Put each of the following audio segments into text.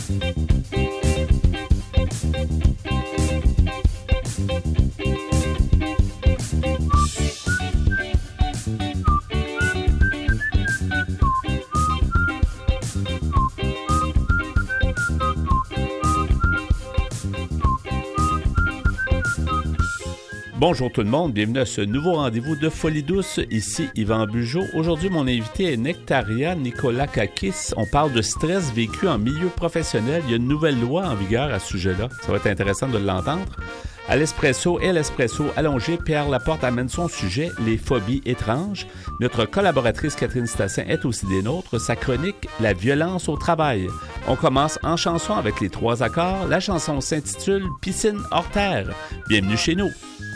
Bonjour tout le monde, bienvenue à ce nouveau rendez-vous de Folie douce, ici Yvan Bugeaud. Aujourd'hui, mon invité est Nectaria Nikolakakis. On parle de stress vécu en milieu professionnel. Il y a une nouvelle loi en vigueur à ce sujet-là. Ça va être intéressant de l'entendre. À l'Espresso et à l'Espresso allongé, Pierre Laporte amène son sujet, les phobies étranges. Notre collaboratrice Catherine Stassin est aussi des nôtres. Sa chronique, la violence au travail. On commence en chanson avec les 3 accords. La chanson s'intitule « Piscine hors terre ». Bienvenue chez nous.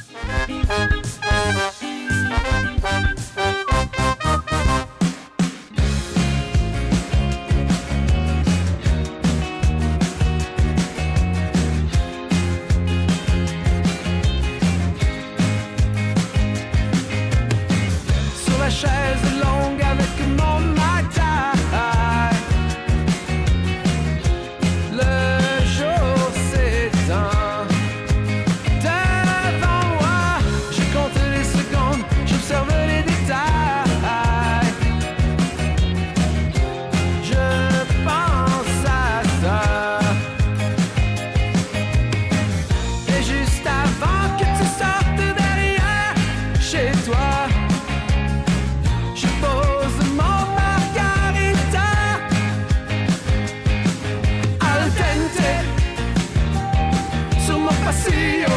Sur la chaise longue avec mon matin, le jour s'éteint. Devant moi, je compte les secondes, j'observe les détails. Je pense à ça. Et juste avant que tu sortes derrière chez toi, je pose mon margarita al dente sur mon pasillo,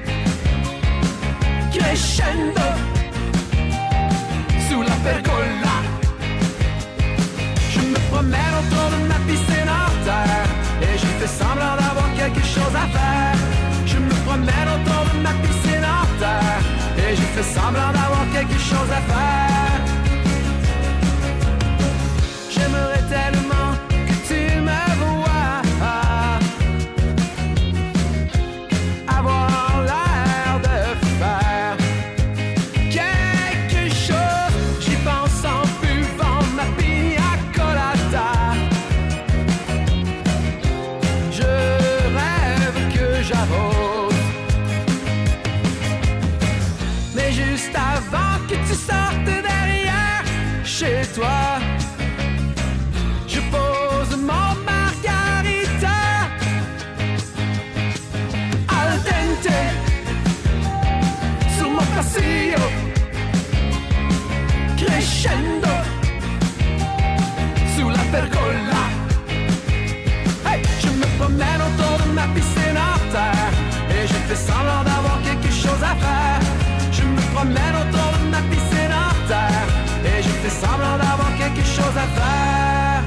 crescendo sous la pergola. Je me promène autour de ma piscine hors terre et je fais semblant d'avoir quelque chose à faire. Je me promène autour de ma piscine hors terre et je fais semblant d'avoir quelque chose à faire. J'aimerais tellement que tu me vois avoir l'air de faire quelque chose. J'y pense en buvant ma pina colada. Je rêve que j'arrose. Mais juste avant que tu sortes derrière chez toi, je pose mon margarita al dente sur mon pasillo, crescendo sous la pergola. Hey! Je me promène autour de ma piscine hors terre et je fais semblant d'avoir quelque chose à faire. Je me promène autour de ma piscine hors terre et je fais semblant d'avoir quelque chose à faire.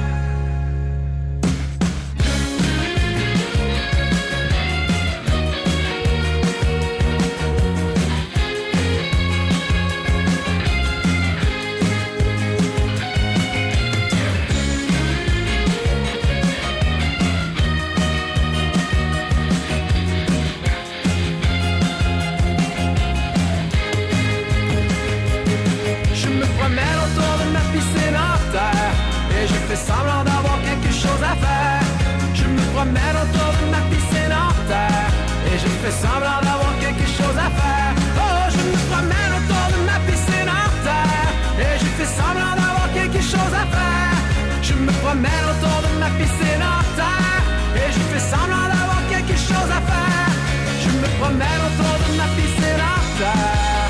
Je me promène autour de ma piscine hors terre et je fais semblant d'avoir quelque chose à faire. Je me promène autour de ma piscine hors terre et je fais semblant d'avoir quelque chose à faire. Oh, je me promène autour de ma piscine hors terre et je fais semblant d'avoir quelque chose à faire. Je me promène autour de ma piscine hors terre et je fais semblant d'avoir quelque chose à faire. Je me promène autour de ma piscine hors terre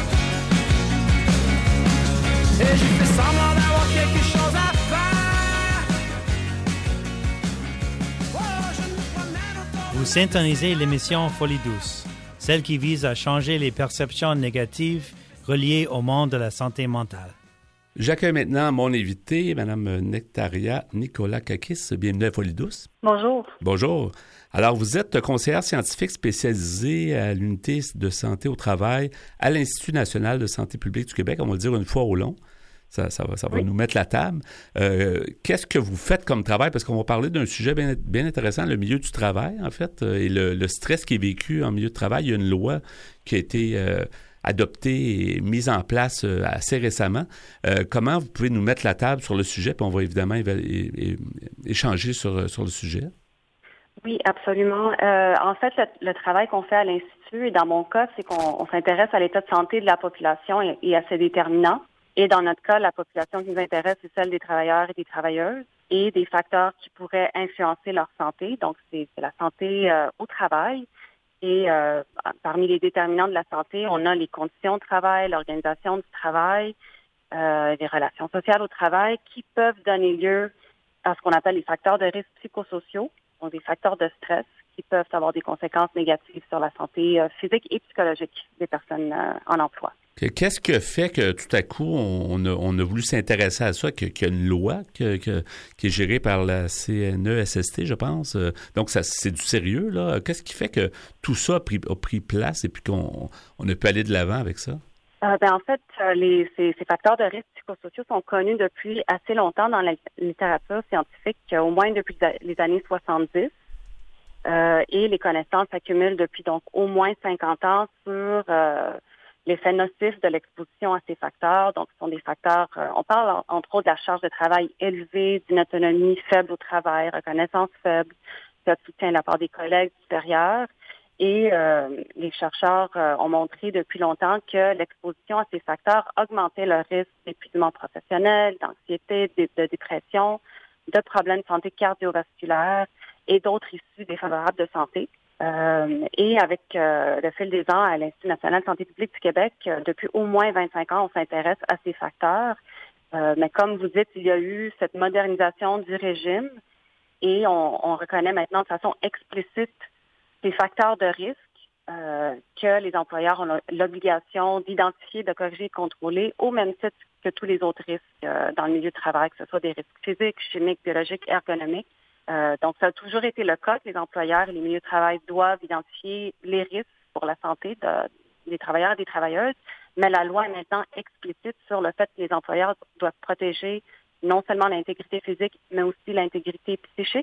et je fais semblant d'avoir quelque chose à faire. Oh, je me promène autour. Vous syntonisez l'émission Folie douce, celle qui vise à changer les perceptions négatives reliées au monde de la santé mentale. J'accueille maintenant mon invité, Mme Nectaria Nikolakakis. Bienvenue à Folie douce. Bonjour. Bonjour. Alors, vous êtes conseillère scientifique spécialisée à l'unité de santé au travail à l'Institut national de santé publique du Québec. On va le dire une fois au long. Ça va nous mettre la table. Qu'est-ce que vous faites comme travail? Parce qu'on va parler d'un sujet bien intéressant, le milieu du travail, en fait, et le stress qui est vécu en milieu de travail. Il y a une loi qui a été adoptée et mise en place assez récemment. Comment vous pouvez nous mettre la table sur le sujet? Puis on va évidemment échanger sur le sujet? Oui, absolument. En fait, le travail qu'on fait à l'Institut, et dans mon cas, c'est qu'on s'intéresse à l'état de santé de la population et à ses déterminants. Et dans notre cas, la population qui nous intéresse, c'est celle des travailleurs et des travailleuses et des facteurs qui pourraient influencer leur santé. Donc, c'est la santé au travail. Et parmi les déterminants de la santé, on a les conditions de travail, l'organisation du travail, les relations sociales au travail qui peuvent donner lieu à ce qu'on appelle les facteurs de risque psychosociaux, donc des facteurs de stress qui peuvent avoir des conséquences négatives sur la santé physique et psychologique des personnes en emploi. Qu'est-ce que fait que tout à coup, on a voulu s'intéresser à ça, qu'il y a une loi qui est gérée par la CNESST, je pense. Donc, ça, c'est du sérieux, là. Qu'est-ce qui fait que tout ça a pris place et puis qu'on a pu aller de l'avant avec ça? En fait, ces facteurs de risque psychosociaux sont connus depuis assez longtemps dans la littérature scientifique, au moins depuis les années 70. Et les connaissances s'accumulent depuis donc au moins 50 ans sur l'effet nocif de l'exposition à ces facteurs. Donc, ce sont des facteurs, on parle entre autres de la charge de travail élevée, d'une autonomie faible au travail, reconnaissance faible, de soutien de la part des collègues supérieurs. Et les chercheurs ont montré depuis longtemps que l'exposition à ces facteurs augmentait le risque d'épuisement professionnel, d'anxiété, de dépression, de problèmes de santé cardiovasculaire et d'autres issues défavorables de santé. Et avec le fil des ans à l'Institut national de santé publique du Québec, depuis au moins 25 ans, on s'intéresse à ces facteurs. Mais comme vous dites, il y a eu cette modernisation du régime et on reconnaît maintenant de façon explicite ces facteurs de risque que les employeurs ont l'obligation d'identifier, de corriger et de contrôler au même titre que tous les autres risques dans le milieu de travail, que ce soit des risques physiques, chimiques, biologiques, ergonomiques. Donc, ça a toujours été le cas que les employeurs et les milieux de travail doivent identifier les risques pour la santé des travailleurs et des travailleuses, mais la loi est maintenant explicite sur le fait que les employeurs doivent protéger non seulement l'intégrité physique, mais aussi l'intégrité psychique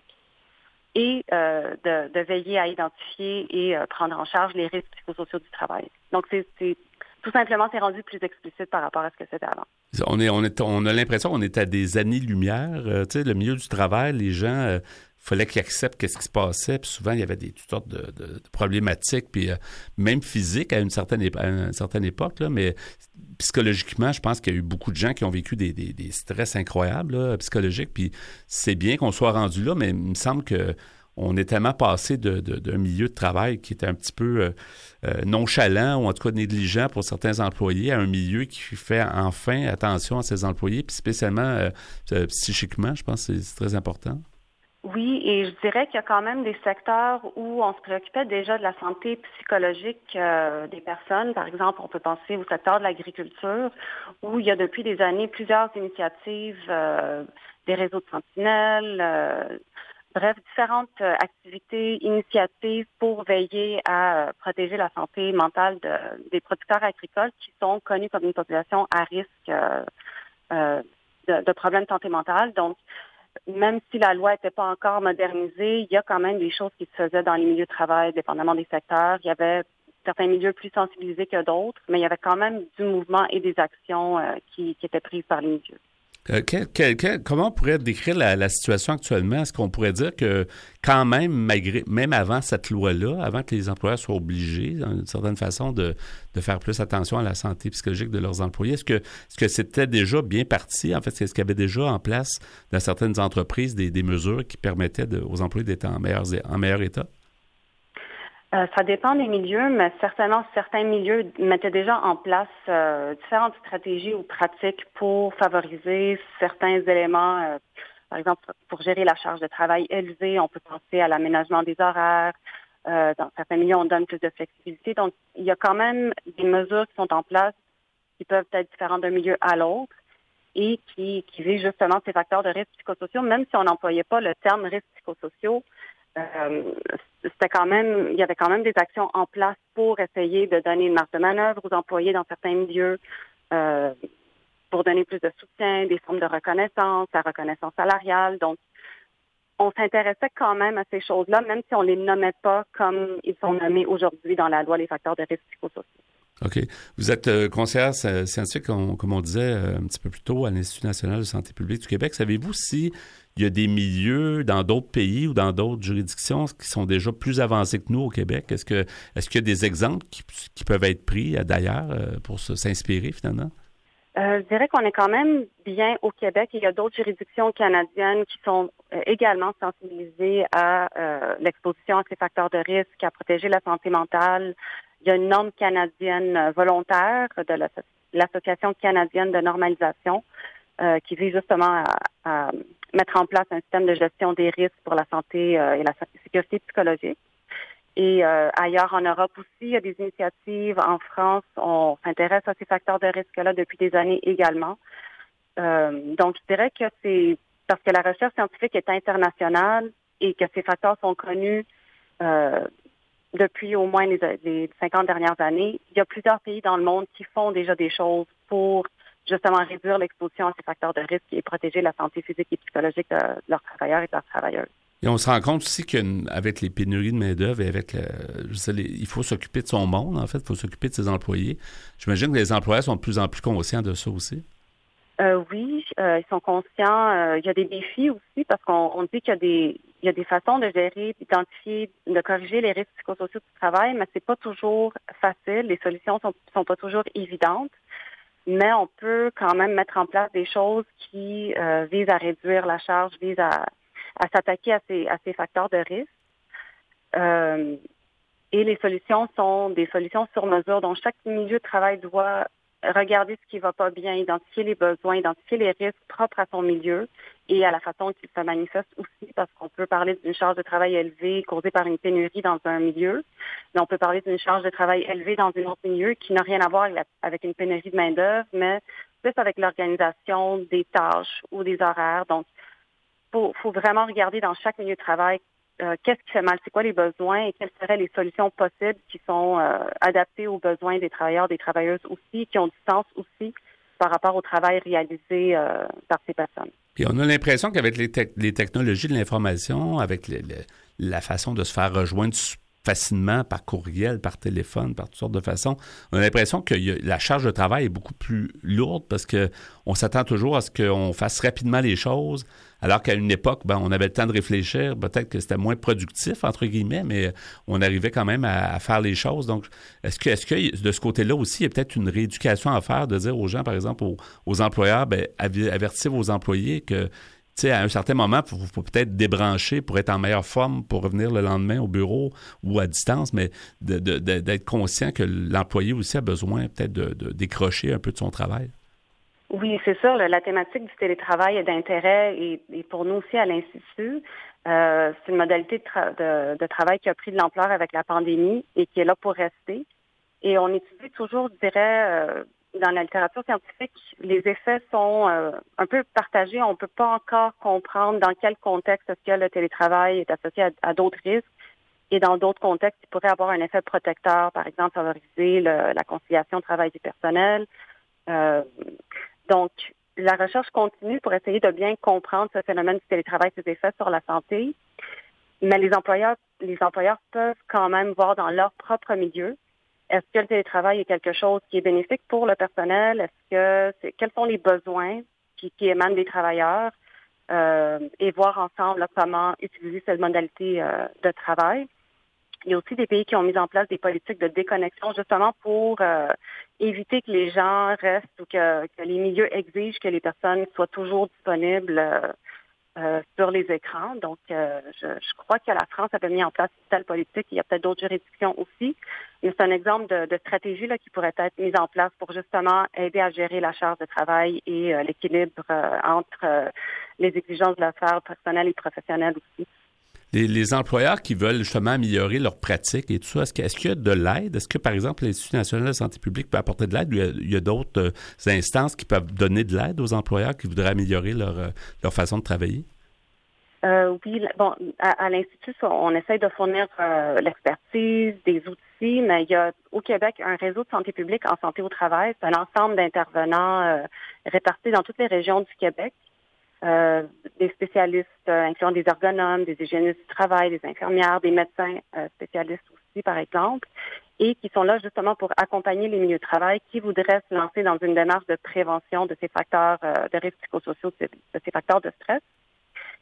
et de veiller à identifier et prendre en charge les risques psychosociaux du travail. Donc, c'est tout simplement, c'est rendu plus explicite par rapport à ce que c'était avant. On a l'impression qu'on est à des années-lumière. Tu sais, le milieu du travail, les gens, fallait qu'ils acceptent ce qui se passait. Puis souvent, il y avait toutes sortes de problématiques, puis même physiques à une certaine époque. Là, mais psychologiquement, je pense qu'il y a eu beaucoup de gens qui ont vécu des stress incroyables là, psychologiques. Puis c'est bien qu'on soit rendu là, mais il me semble que on est tellement passé d'un milieu de travail qui était un petit peu nonchalant ou en tout cas négligent pour certains employés à un milieu qui fait enfin attention à ses employés, puis spécialement psychiquement, je pense que c'est très important. Oui, et je dirais qu'il y a quand même des secteurs où on se préoccupait déjà de la santé psychologique des personnes. Par exemple, on peut penser au secteur de l'agriculture, où il y a depuis des années plusieurs initiatives, des réseaux de sentinelles, bref, différentes activités, initiatives pour veiller à protéger la santé mentale des producteurs agricoles qui sont connus comme une population à risque de problèmes de santé mentale. Donc, même si la loi n'était pas encore modernisée, il y a quand même des choses qui se faisaient dans les milieux de travail, dépendamment des secteurs. Il y avait certains milieux plus sensibilisés que d'autres, mais il y avait quand même du mouvement et des actions qui étaient prises par les milieux. Comment on pourrait décrire la situation actuellement? Est-ce qu'on pourrait dire que quand même, même avant cette loi-là, avant que les employeurs soient obligés, d'une certaine façon, de faire plus attention à la santé psychologique de leurs employés, est-ce que c'était déjà bien parti? En fait, est-ce qu'il y avait déjà en place dans certaines entreprises des mesures qui permettaient aux employés d'être en meilleur état? Ça dépend des milieux, mais certainement certains milieux mettaient déjà en place différentes stratégies ou pratiques pour favoriser certains éléments. Par exemple, pour gérer la charge de travail élevée, on peut penser à l'aménagement des horaires. Dans certains milieux, on donne plus de flexibilité. Donc, il y a quand même des mesures qui sont en place qui peuvent être différentes d'un milieu à l'autre et qui visent justement ces facteurs de risque psychosociaux, même si on n'employait pas le terme risque psychosociaux. Il y avait quand même des actions en place pour essayer de donner une marge de manœuvre aux employés dans certains milieux, pour donner plus de soutien, des formes de reconnaissance, la reconnaissance salariale. Donc, on s'intéressait quand même à ces choses-là, même si on les nommait pas comme ils sont nommés aujourd'hui dans la loi, les facteurs de risque psychosociaux. OK. Vous êtes conseillère scientifique, comme on disait un petit peu plus tôt, à l'Institut national de santé publique du Québec. Savez-vous s'il il y a des milieux dans d'autres pays ou dans d'autres juridictions qui sont déjà plus avancés que nous au Québec. Est-ce qu'il y a des exemples qui peuvent être pris d'ailleurs pour s'inspirer finalement? Je dirais qu'on est quand même bien au Québec. Il y a d'autres juridictions canadiennes qui sont également sensibilisées à l'exposition à ces facteurs de risque, à protéger la santé mentale. Il y a une norme canadienne volontaire de l'Association canadienne de normalisation qui vise justement à mettre en place un système de gestion des risques pour la santé et la sécurité psychologique. Et ailleurs en Europe aussi, il y a des initiatives. En France, on s'intéresse à ces facteurs de risque-là depuis des années également. Donc, je dirais que c'est parce que la recherche scientifique est internationale et que ces facteurs sont connus depuis au moins les 50 dernières années. Il y a plusieurs pays dans le monde qui font déjà des choses pour justement réduire l'exposition à ces facteurs de risque et protéger la santé physique et psychologique de leurs travailleurs et de leurs travailleuses. Et on se rend compte aussi qu'avec les pénuries de main-d'œuvre et avec il faut s'occuper de son monde, en fait, il faut s'occuper de ses employés. J'imagine que les employeurs sont de plus en plus conscients de ça aussi. Oui, ils sont conscients. Il y a des défis aussi parce qu'on dit qu'il y a des façons de gérer, d'identifier, de corriger les risques psychosociaux du travail, mais c'est pas toujours facile. Les solutions sont pas toujours évidentes, mais on peut quand même mettre en place des choses qui visent à réduire la charge, visent à s'attaquer à ces facteurs de risque. Et les solutions sont des solutions sur mesure dont chaque milieu de travail doit regarder ce qui va pas bien, identifier les besoins, identifier les risques propres à son milieu et à la façon qu'ils se manifestent aussi, parce qu'on peut parler d'une charge de travail élevée causée par une pénurie dans un milieu, mais on peut parler d'une charge de travail élevée dans un autre milieu qui n'a rien à voir avec une pénurie de main-d'œuvre, mais plus avec l'organisation des tâches ou des horaires. Donc, faut vraiment regarder dans chaque milieu de travail qu'est-ce qui fait mal, c'est quoi les besoins et quelles seraient les solutions possibles qui sont adaptées aux besoins des travailleurs, des travailleuses aussi, qui ont du sens aussi par rapport au travail réalisé par ces personnes. Puis on a l'impression qu'avec les technologies de l'information, avec la façon de se faire rejoindre facilement par courriel, par téléphone, par toutes sortes de façons, on a l'impression que la charge de travail est beaucoup plus lourde parce que on s'attend toujours à ce qu'on fasse rapidement les choses, alors qu'à une époque, on avait le temps de réfléchir, peut-être que c'était moins productif, entre guillemets, mais on arrivait quand même à faire les choses. Donc, est-ce que de ce côté-là aussi, il y a peut-être une rééducation à faire, de dire aux gens, par exemple, aux employeurs, avertissez vos employés que à un certain moment, il faut peut-être débrancher pour être en meilleure forme pour revenir le lendemain au bureau ou à distance, mais d'être conscient que l'employé aussi a besoin peut-être de décrocher un peu de son travail. Oui, c'est sûr. La thématique du télétravail est d'intérêt et pour nous aussi à l'Institut. C'est une modalité de travail qui a pris de l'ampleur avec la pandémie et qui est là pour rester. Et on étudie toujours, je dirais, dans la littérature scientifique, les effets sont un peu partagés. On ne peut pas encore comprendre dans quel contexte est-ce que le télétravail est associé à d'autres risques. Et dans d'autres contextes, il pourrait avoir un effet protecteur, par exemple, favoriser la conciliation travail-vie personnelle. Donc, la recherche continue pour essayer de bien comprendre ce phénomène du télétravail, ses effets sur la santé. Mais les employeurs peuvent quand même voir dans leur propre milieu. Est-ce que le télétravail est quelque chose qui est bénéfique pour le personnel? Quels sont les besoins qui émanent des travailleurs? Et voir ensemble comment utiliser cette modalité de travail. Il y a aussi des pays qui ont mis en place des politiques de déconnexion justement pour éviter que les gens restent ou que les milieux exigent que les personnes soient toujours disponibles sur les écrans. Donc, je crois que la France avait mis en place une telle politique. Il y a peut-être d'autres juridictions aussi. Mais c'est un exemple de stratégie là, qui pourrait être mise en place pour justement aider à gérer la charge de travail et l'équilibre entre les exigences de la sphère personnelle et professionnelle aussi. Les employeurs qui veulent justement améliorer leur pratique et tout ça, est-ce qu'il y a de l'aide? Est-ce que, par exemple, l'Institut national de la santé publique peut apporter de l'aide? Il y a d'autres instances qui peuvent donner de l'aide aux employeurs qui voudraient améliorer leur façon de travailler? Oui, à l'Institut, on essaie de fournir l'expertise, des outils, mais il y a au Québec un réseau de santé publique en santé au travail. C'est un ensemble d'intervenants répartis dans toutes les régions du Québec. Des spécialistes incluant des ergonomes, des hygiénistes du travail, des infirmières, des médecins spécialistes aussi, par exemple, et qui sont là justement pour accompagner les milieux de travail qui voudraient se lancer dans une démarche de prévention de ces facteurs de risques psychosociaux, de ces facteurs de stress.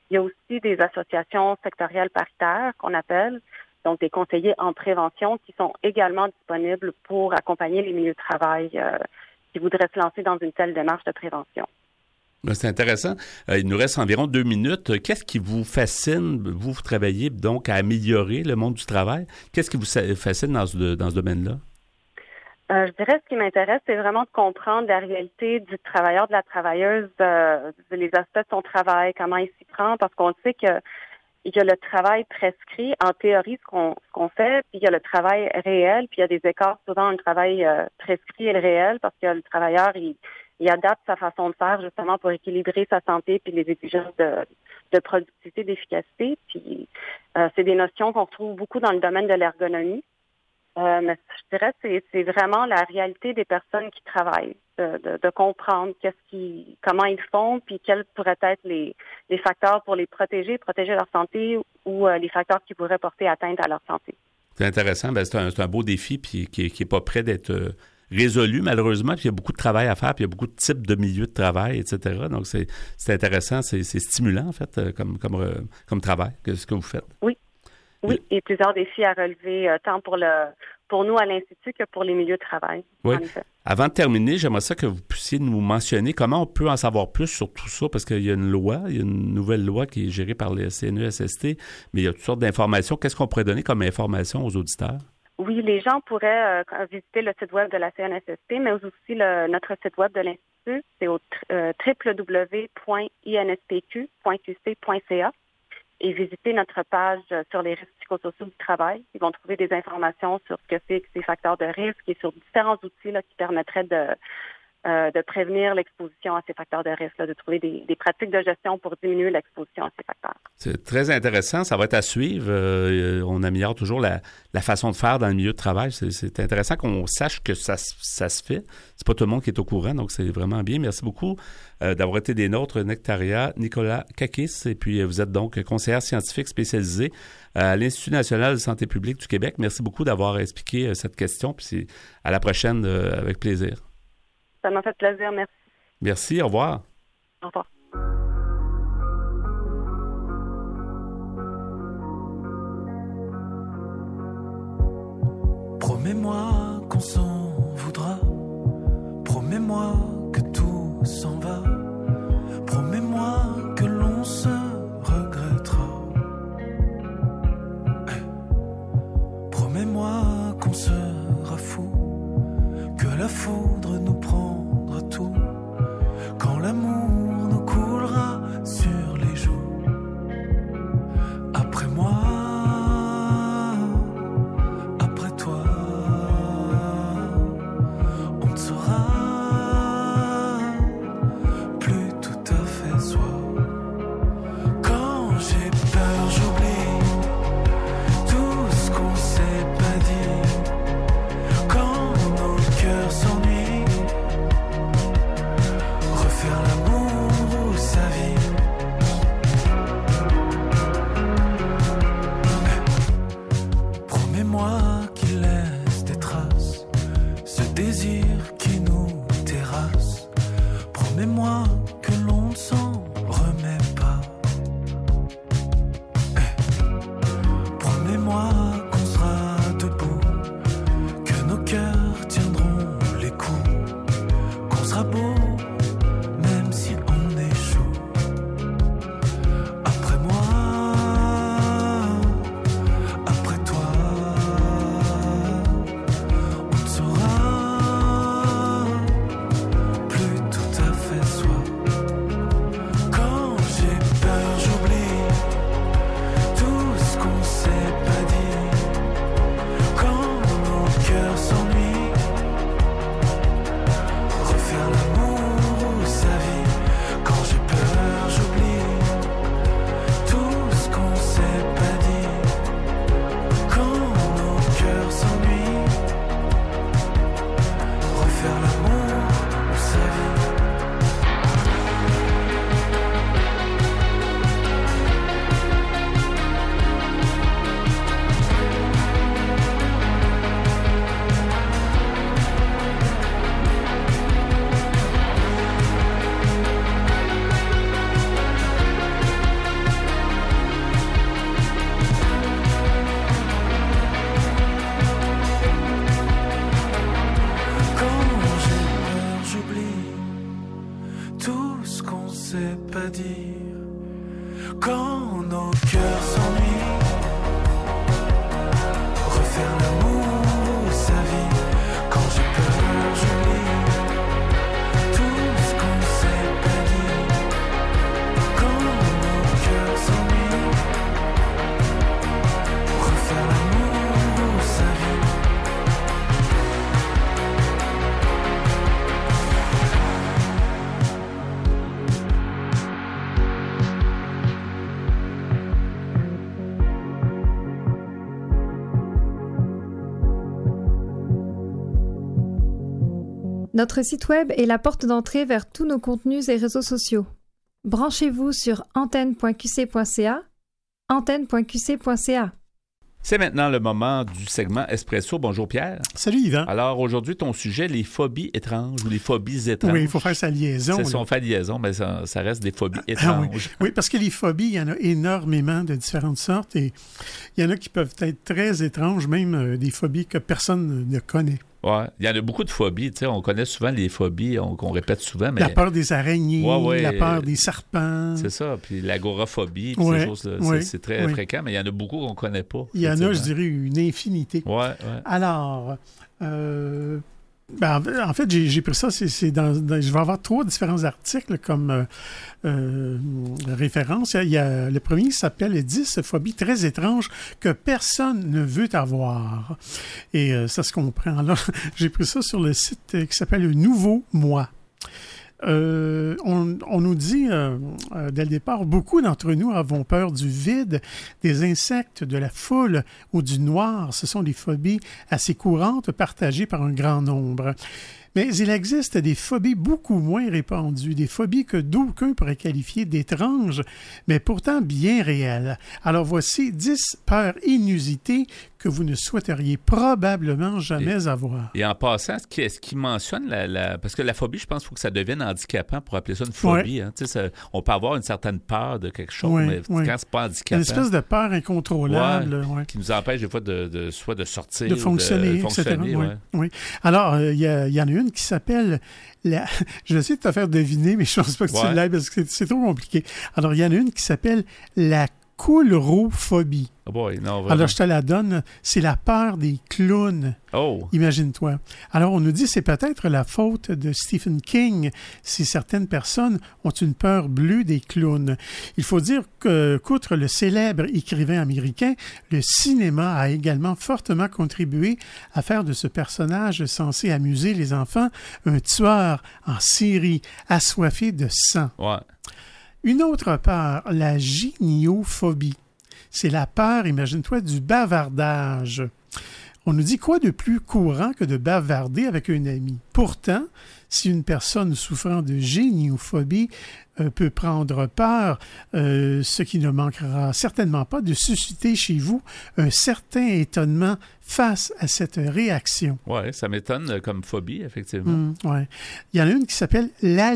Il y a aussi des associations sectorielles paritaires qu'on appelle, donc des conseillers en prévention qui sont également disponibles pour accompagner les milieux de travail qui voudraient se lancer dans une telle démarche de prévention. C'est intéressant. Il nous reste environ 2 minutes. Qu'est-ce qui vous fascine? Vous travaillez donc à améliorer le monde du travail. Qu'est-ce qui vous fascine dans ce domaine-là? Je dirais ce qui m'intéresse, c'est vraiment de comprendre la réalité du travailleur, de la travailleuse, les aspects de son travail, comment il s'y prend, parce qu'on sait que il y a le travail prescrit, en théorie, ce qu'on fait, puis il y a le travail réel, puis il y a des écarts souvent entre le travail prescrit et le réel, parce que le travailleur, il adapte sa façon de faire justement pour équilibrer sa santé puis les exigences de productivité, d'efficacité. Puis c'est des notions qu'on retrouve beaucoup dans le domaine de l'ergonomie. Mais je dirais que c'est vraiment la réalité des personnes qui travaillent, de comprendre comment ils font, puis quels pourraient être les facteurs pour les protéger leur santé ou les facteurs qui pourraient porter atteinte à leur santé. C'est intéressant. Ben, c'est un beau défi puis qui est pas prêt d'être résolu, malheureusement, puis il y a beaucoup de travail à faire, puis il y a beaucoup de types de milieux de travail, etc. Donc, c'est intéressant, c'est stimulant, en fait, comme travail, ce que vous faites. Oui, et plusieurs défis à relever, tant pour nous à l'Institut que pour les milieux de travail. Oui. Avant de terminer, j'aimerais ça que vous puissiez nous mentionner comment on peut en savoir plus sur tout ça, parce qu'il y a une nouvelle loi qui est gérée par le CNESST, mais il y a toutes sortes d'informations. Qu'est-ce qu'on pourrait donner comme information aux auditeurs? Oui, les gens pourraient visiter le site web de la CNSST, mais aussi notre site web de l'Institut. C'est au www.inspq.qc.ca et visiter notre page sur les risques psychosociaux du travail. Ils vont trouver des informations sur ce que c'est que ces facteurs de risque et sur différents outils qui permettraient de prévenir l'exposition à ces facteurs de risque, de trouver des pratiques de gestion pour diminuer l'exposition à ces facteurs. C'est très intéressant. Ça va être à suivre. On améliore toujours la façon de faire dans le milieu de travail. C'est intéressant qu'on sache que ça se fait. C'est pas tout le monde qui est au courant, donc c'est vraiment bien. Merci beaucoup d'avoir été des nôtres, Nectaria Nikolakakis. Et puis, vous êtes donc conseillère scientifique spécialisée à l'Institut national de santé publique du Québec. Merci beaucoup d'avoir expliqué cette question. Puis à la prochaine, avec plaisir. Ça m'a fait plaisir, merci. Merci, au revoir. Au revoir. Promets-moi qu'on s'en voudra. Promets-moi que tout s'en va. Promets-moi que l'on se regrettera. Promets-moi qu'on sera fou, que la foudre nous prendra tout, quand l'amour nous coulera sur les joues. Après moi, après toi, on ne saura Quand nos cœurs s'ennuient, refaire l'amour, sa vie. Quand j'ai peur, j'oublie tout ce qu'on s'est pas dit. Quand nos cœurs s'ennuient, refaire l'amour, sa vie. Notre site web est la porte d'entrée vers tous nos contenus et réseaux sociaux. Branchez-vous sur antenne.qc.ca, antenne.qc.ca. C'est maintenant le moment du segment Espresso. Bonjour Pierre. Salut Yvan. Alors aujourd'hui, ton sujet, les phobies étranges ou les phobies étranges. Oui, il faut faire sa liaison. C'est son fait liaison, mais ça reste des phobies étranges. Oui. Oui, parce que les phobies, il y en a énormément de différentes sortes et il y en a qui peuvent être très étranges, même des phobies que personne ne connaît. Ouais, il y en a beaucoup de phobies. Tu sais, on connaît souvent les phobies qu'on répète souvent. Mais... La peur des araignées, ouais, la peur des serpents. C'est ça. Puis l'agoraphobie, ouais, ces choses-là, c'est très fréquent, mais il y en a beaucoup qu'on ne connaît pas. Il y en a, je dirais, une infinité. Ouais. Alors, en fait, j'ai pris ça, je vais avoir 3 différents articles comme référence. Il y a le premier qui s'appelle « 10 phobies très étranges que personne ne veut avoir ». Et ça se comprend. Alors, j'ai pris ça sur le site qui s'appelle « Le Nouveau Moi ». On nous dit dès le départ, beaucoup d'entre nous avons peur du vide, des insectes, de la foule ou du noir. Ce sont des phobies assez courantes partagées par un grand nombre. Mais il existe des phobies beaucoup moins répandues, des phobies que d'aucuns pourraient qualifier d'étranges, mais pourtant bien réelles. Alors voici 10 peurs inusitées que vous ne souhaiteriez probablement jamais avoir. Et en passant, est-ce qu'il mentionne parce que la phobie, je pense qu'il faut que ça devienne handicapant pour appeler ça une phobie. Hein? On peut avoir une certaine peur de quelque chose, mais quand c'est pas handicapant... Une espèce de peur incontrôlable. Qui nous empêche des fois soit de sortir... De fonctionner, etc. Oui. Alors, il y en a une qui s'appelle... Je vais essayer de te faire deviner, mais je ne pense pas que tu l'aies parce que c'est trop compliqué. Alors, il y en a une qui s'appelle la coulrophobie. Oh boy, non, vraiment. Alors, je te la donne. C'est la peur des clowns. Oh! Imagine-toi. Alors, on nous dit que c'est peut-être la faute de Stephen King si certaines personnes ont une peur bleue des clowns. Il faut dire qu'outre le célèbre écrivain américain, le cinéma a également fortement contribué à faire de ce personnage censé amuser les enfants un tueur en série assoiffé de sang. Ouais. Une autre peur, la gynophobie. C'est la peur, imagine-toi, du bavardage. On nous dit quoi de plus courant que de bavarder avec un ami? Pourtant, si une personne souffrant de gynophobie peut prendre peur, ce qui ne manquera certainement pas de susciter chez vous un certain étonnement face à cette réaction. Oui, ça m'étonne comme phobie, effectivement. Ouais. Il y en a une qui s'appelle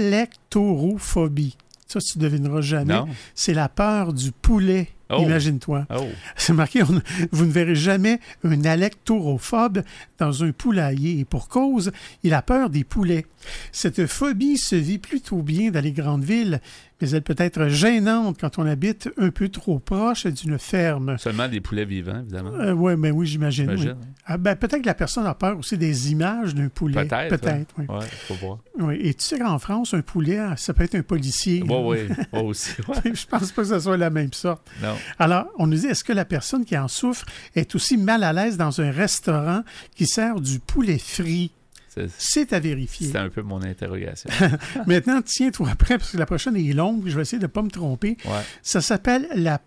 l'alectorophobie. Ça, tu ne devineras jamais. Non. C'est la peur du poulet. Oh. Imagine-toi. Oh. C'est marqué, vous ne verrez jamais un alectorophobe dans un poulailler. Et pour cause, il a peur des poulets. Cette phobie se vit plutôt bien dans les grandes villes, mais elle peut être gênante quand on habite un peu trop proche d'une ferme. Seulement des poulets vivants, évidemment. Oui, j'imagine. Oui. Peut-être que la personne a peur aussi des images d'un poulet. Peut-être, oui. Oui, il faut voir. Oui. Et tu sais qu'en France, un poulet, ça peut être un policier. Oui, aussi. Ouais. Je pense pas que ce soit la même sorte. Non. Alors, on nous dit, est-ce que la personne qui en souffre est aussi mal à l'aise dans un restaurant qui sert du poulet frit? C'est à vérifier. C'est un peu mon interrogation. Maintenant, tiens-toi prêt, parce que la prochaine est longue, je vais essayer de ne pas me tromper. Ouais. Ça s'appelle la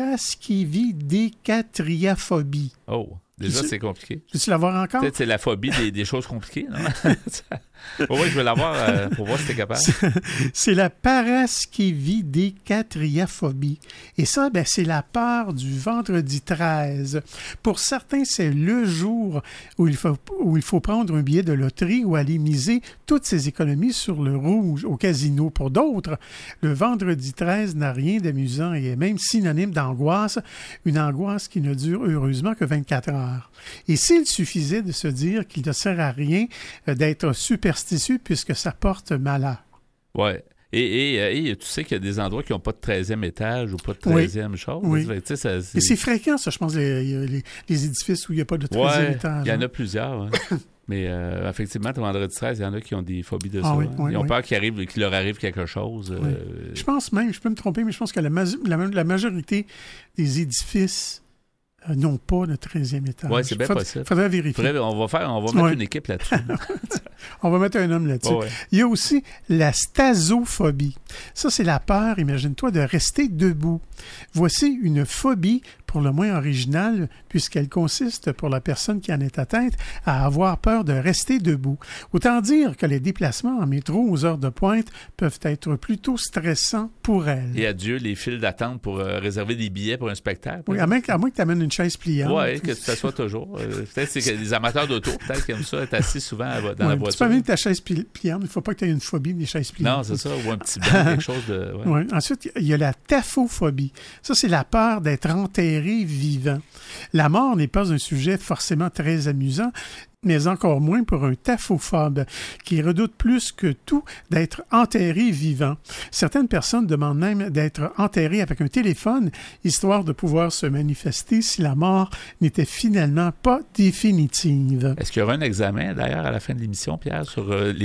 paraskevidécatriaphobie. Oh, déjà, c'est compliqué. Veux-tu l'avoir encore? Peut-être c'est la phobie des choses compliquées, non? Oui, je vais l'avoir pour voir si t'es capable. C'est la paraskevidécatriaphobie. Et ça, c'est la peur du vendredi 13. Pour certains, c'est le jour où il faut prendre un billet de loterie ou aller miser toutes ses économies sur le rouge au casino. Pour d'autres, le vendredi 13 n'a rien d'amusant et est même synonyme d'angoisse, une angoisse qui ne dure heureusement que 24 heures. Et s'il suffisait de se dire qu'il ne sert à rien d'être superstitieux puisque ça porte malheur. Oui. Et tu sais qu'il y a des endroits qui n'ont pas de 13e étage ou pas de 13e chose. Oui. Tu sais, ça, Et c'est fréquent, ça, je pense, les édifices où il n'y a pas de 13e étage. Il y en a plusieurs. Hein. Mais effectivement, vendredi 13, il y en a qui ont des phobies de ça. Oui, Ils ont peur qu'il leur arrive quelque chose. Oui. Je pense même, je peux me tromper, mais je pense que la majorité des édifices n'ont pas de 13e étage. Oui, c'est bien possible. Il faudrait vérifier. On va mettre une équipe là-dessus. On va mettre un homme là-dessus. Ouais. Il y a aussi la stasophobie. Ça, c'est la peur, imagine-toi, de rester debout. Voici une phobie pour le moins originale, puisqu'elle consiste, pour la personne qui en est atteinte, à avoir peur de rester debout. Autant dire que les déplacements en métro aux heures de pointe peuvent être plutôt stressants pour elle. Et adieu les files d'attente pour réserver des billets pour un spectacle. Oui, à moins que tu amènes une chaise pliante. Oui, que tu t'assoies toujours. Peut-être c'est que les amateurs d'auto, peut-être qui aiment ça, être assis souvent dans la voiture. Tu peux amener ta chaise pliante, il ne faut pas que tu aies une phobie des chaises pliantes. Non, c'est ça, ou un petit banc, quelque chose de... Ouais. Ouais. Ensuite, il y a la taphophobie. Ça, c'est la peur d'être enterré vivant. La mort n'est pas un sujet forcément très amusant, mais encore moins pour un taphophobe, qui redoute plus que tout d'être enterré vivant. Certaines personnes demandent même d'être enterrées avec un téléphone, histoire de pouvoir se manifester si la mort n'était finalement pas définitive. Est-ce qu'il y aura un examen, d'ailleurs, à la fin de l'émission, Pierre, sur il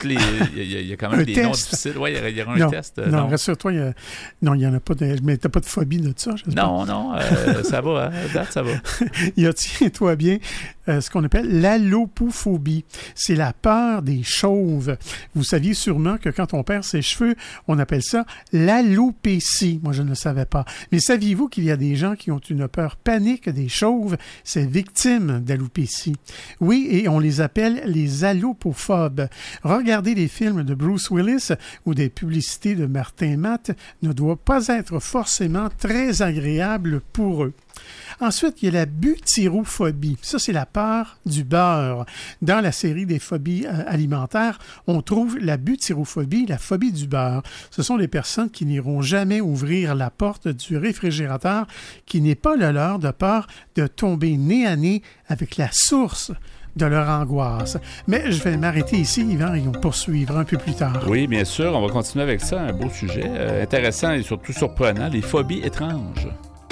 y a quand même des noms difficiles. Oui, il y aura un test. Non, rassure-toi, il n'y en a pas mais tu n'as pas de phobie de ça, j'espère. Non, ça va, à date, ça va. Il y a, tiens-toi bien, ce qu'on appelle l'allopophobie. C'est la peur des chauves. Vous saviez sûrement que quand on perd ses cheveux, on appelle ça l'alopécie. Moi, je ne le savais pas. Mais saviez-vous qu'il y a des gens qui ont une peur panique des chauves? C'est victime d'alopécie. Oui, et on les appelle les allopophobes. Regarder des films de Bruce Willis ou des publicités de Martin Matt ne doit pas être forcément très agréable pour eux. Ensuite, il y a la butyrophobie. Ça, c'est la peur du beurre. Dans la série des phobies alimentaires, on trouve la butyrophobie, la phobie du beurre. Ce sont les personnes qui n'iront jamais ouvrir la porte du réfrigérateur, qui n'est pas le leur, de peur de tomber nez à nez avec la source de leur angoisse. Mais je vais m'arrêter ici, Yvan, et on poursuivra un peu plus tard. Oui, bien sûr, on va continuer avec ça, un beau sujet, intéressant et surtout surprenant, les phobies étranges.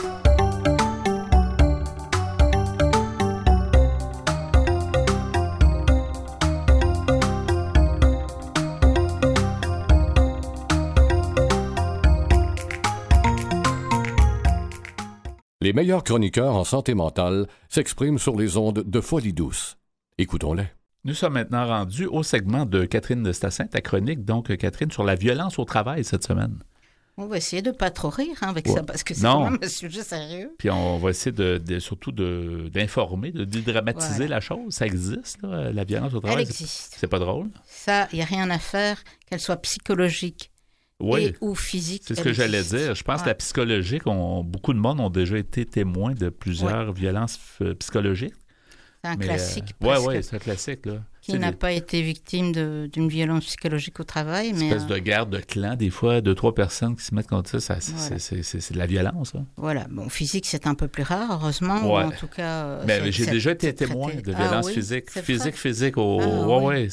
Les meilleurs chroniqueurs en santé mentale s'expriment sur les ondes de Folie douce. Écoutons-les. Nous sommes maintenant rendus au segment de Catherine Destassin, ta chronique, donc Catherine, sur la violence au travail cette semaine. On va essayer de ne pas trop rire avec ça, parce que c'est quand même un sujet sérieux. Puis on va essayer surtout d'informer, de dédramatiser la chose. Ça existe, là, la violence au travail. Elle existe. C'est pas drôle. Ça, il n'y a rien à faire, qu'elle soit psychologique. Oui, ou physique. C'est ce que j'allais dire. Je pense que la psychologique, beaucoup de monde ont déjà été témoins de plusieurs violences psychologiques. C'est un classique. Oui, c'est un classique. Là. Qui n'a pas été victime d'une violence psychologique au travail. Une espèce de guerre de clan, des fois, 2-3 personnes qui se mettent contre ça, c'est de la violence. Hein. Voilà. Bon, physique, c'est un peu plus rare, heureusement. Ou en tout cas... Mais j'ai déjà été témoin de violence physique. Physique. Oui,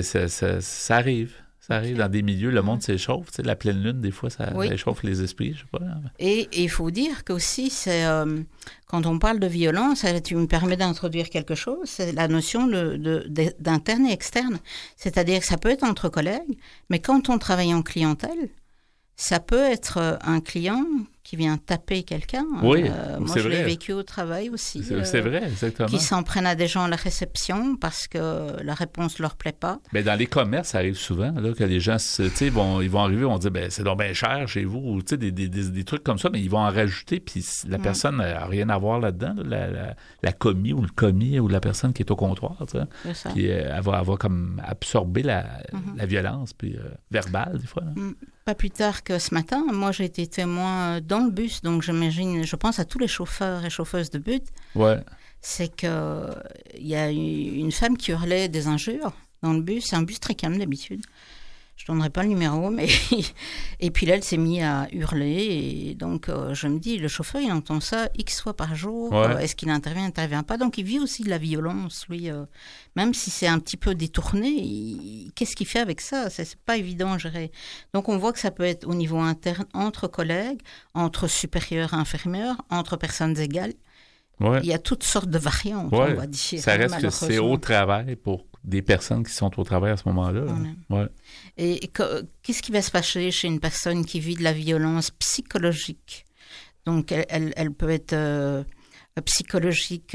ça arrive. Ça arrive dans des milieux, le monde s'échauffe. Tu sais, la pleine lune, des fois, ça échauffe les esprits, je sais pas. Et il faut dire qu'aussi, c'est, quand on parle de violence, tu me permets d'introduire quelque chose, c'est la notion d'interne et externe. C'est-à-dire que ça peut être entre collègues, mais quand on travaille en clientèle, ça peut être un client qui vient taper quelqu'un. Oui, moi, je l'ai vécu au travail aussi. C'est vrai, exactement. Qui s'en prennent à des gens à la réception parce que la réponse ne leur plaît pas. Mais dans les commerces, ça arrive souvent là, que les gens ils vont arriver, ils vont dire c'est donc bien cher chez vous, ou des trucs comme ça, mais ils vont en rajouter, puis la personne n'a rien à voir là-dedans, la commis ou le commis ou la personne qui est au comptoir. Puis elle va comme absorber la violence puis verbale, des fois. Pas plus tard que ce matin, moi j'ai été témoin dans le bus, donc je pense à tous les chauffeurs et chauffeuses de bus. Ouais. C'est qu'il y a une femme qui hurlait des injures dans le bus, c'est un bus très calme d'habitude. Je ne donnerai pas le numéro, mais... Et puis là, elle s'est mise à hurler. Et donc, je me dis, le chauffeur, il entend ça X fois par jour. Ouais. Est-ce qu'il n'intervient pas? Donc, il vit aussi de la violence, lui. Même si c'est un petit peu détourné, qu'est-ce qu'il fait avec ça? C'est pas évident à gérer. Donc, on voit que ça peut être au niveau interne, entre collègues, entre supérieurs et inférieurs, entre personnes égales. Ouais. Il y a toutes sortes de variantes, Ouais. on va dire. Ça reste que c'est au travail pour des personnes qui sont au travail à ce moment-là. Voilà. Ouais. Et qu'est-ce qui va se passer chez une personne qui vit de la violence psychologique? Donc, elle peut être psychologique,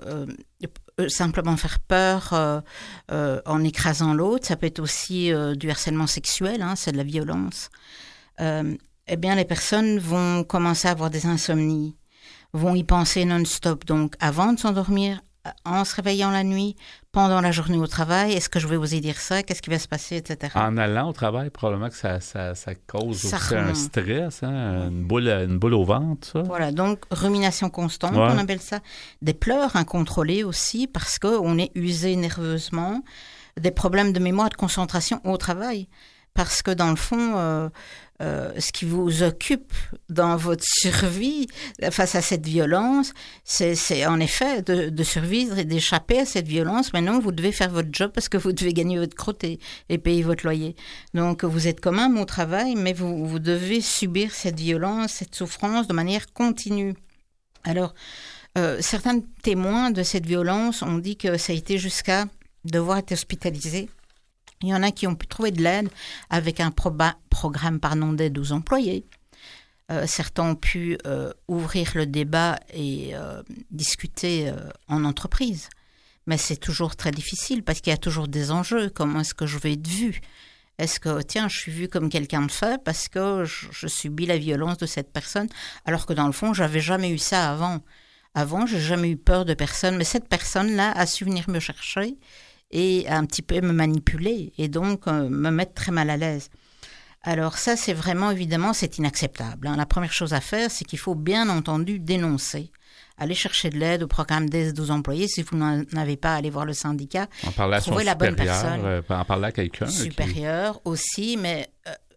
simplement faire peur en écrasant l'autre. Ça peut être aussi du harcèlement sexuel, hein, c'est de la violence. Eh bien, les personnes vont commencer à avoir des insomnies, vont y penser non-stop. Donc, avant de s'endormir, en se réveillant la nuit, pendant la journée au travail, est-ce que je vais oser dire ça? Qu'est-ce qui va se passer, etc. En allant au travail, probablement que ça cause Ça aussi un remonte. stress, hein, une boule au ventre, ça. Voilà, donc rumination constante, Ouais. on appelle ça. Des pleurs incontrôlées aussi, parce qu'on est usé nerveusement. Des problèmes de mémoire et de concentration au travail. Parce que dans le fond, ce qui vous occupe dans votre survie face à cette violence, c'est en effet de survivre et d'échapper à cette violence. Maintenant, vous devez faire votre job parce que vous devez gagner votre croûte et payer votre loyer. Donc, vous êtes quand même au travail, mais vous devez subir cette violence, cette souffrance de manière continue. Alors, certains témoins de cette violence ont dit que ça a été jusqu'à devoir être hospitalisé. Il y en a qui ont pu trouver de l'aide avec un programme d'aide aux employés. Certains ont pu ouvrir le débat et discuter en entreprise. Mais c'est toujours très difficile parce qu'il y a toujours des enjeux. Comment est-ce que je vais être vue? Est-ce que, tiens, je suis vue comme quelqu'un de fait parce que je subis la violence de cette personne, alors que dans le fond, j'avais jamais eu ça avant. Avant, j'ai jamais eu peur de personne, mais cette personne-là a su venir me chercher et un petit peu me manipuler et donc me mettre très mal à l'aise. Alors ça, c'est vraiment, évidemment, c'est inacceptable. Hein. La première chose à faire, c'est qu'il faut bien entendu dénoncer. Aller chercher de l'aide au programme d'aide aux employés. Si vous n'en avez pas, allez voir le syndicat. En parler à son Trouvez la bonne supérieur, personne. en parler à quelqu'un. Supérieur aussi, mais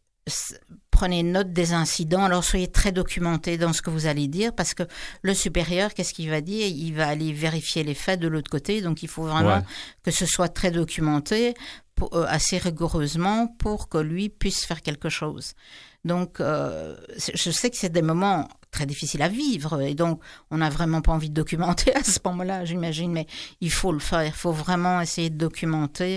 prenez note des incidents. Alors, soyez très documenté dans ce que vous allez dire parce que le supérieur, qu'est-ce qu'il va dire? Il va aller vérifier les faits de l'autre côté. Donc, il faut vraiment que ce soit très documenté, assez rigoureusement pour que lui puisse faire quelque chose. Donc, je sais que c'est des moments très difficiles à vivre et donc, on n'a vraiment pas envie de documenter à ce moment-là, j'imagine, mais il faut le faire. Il faut vraiment essayer de documenter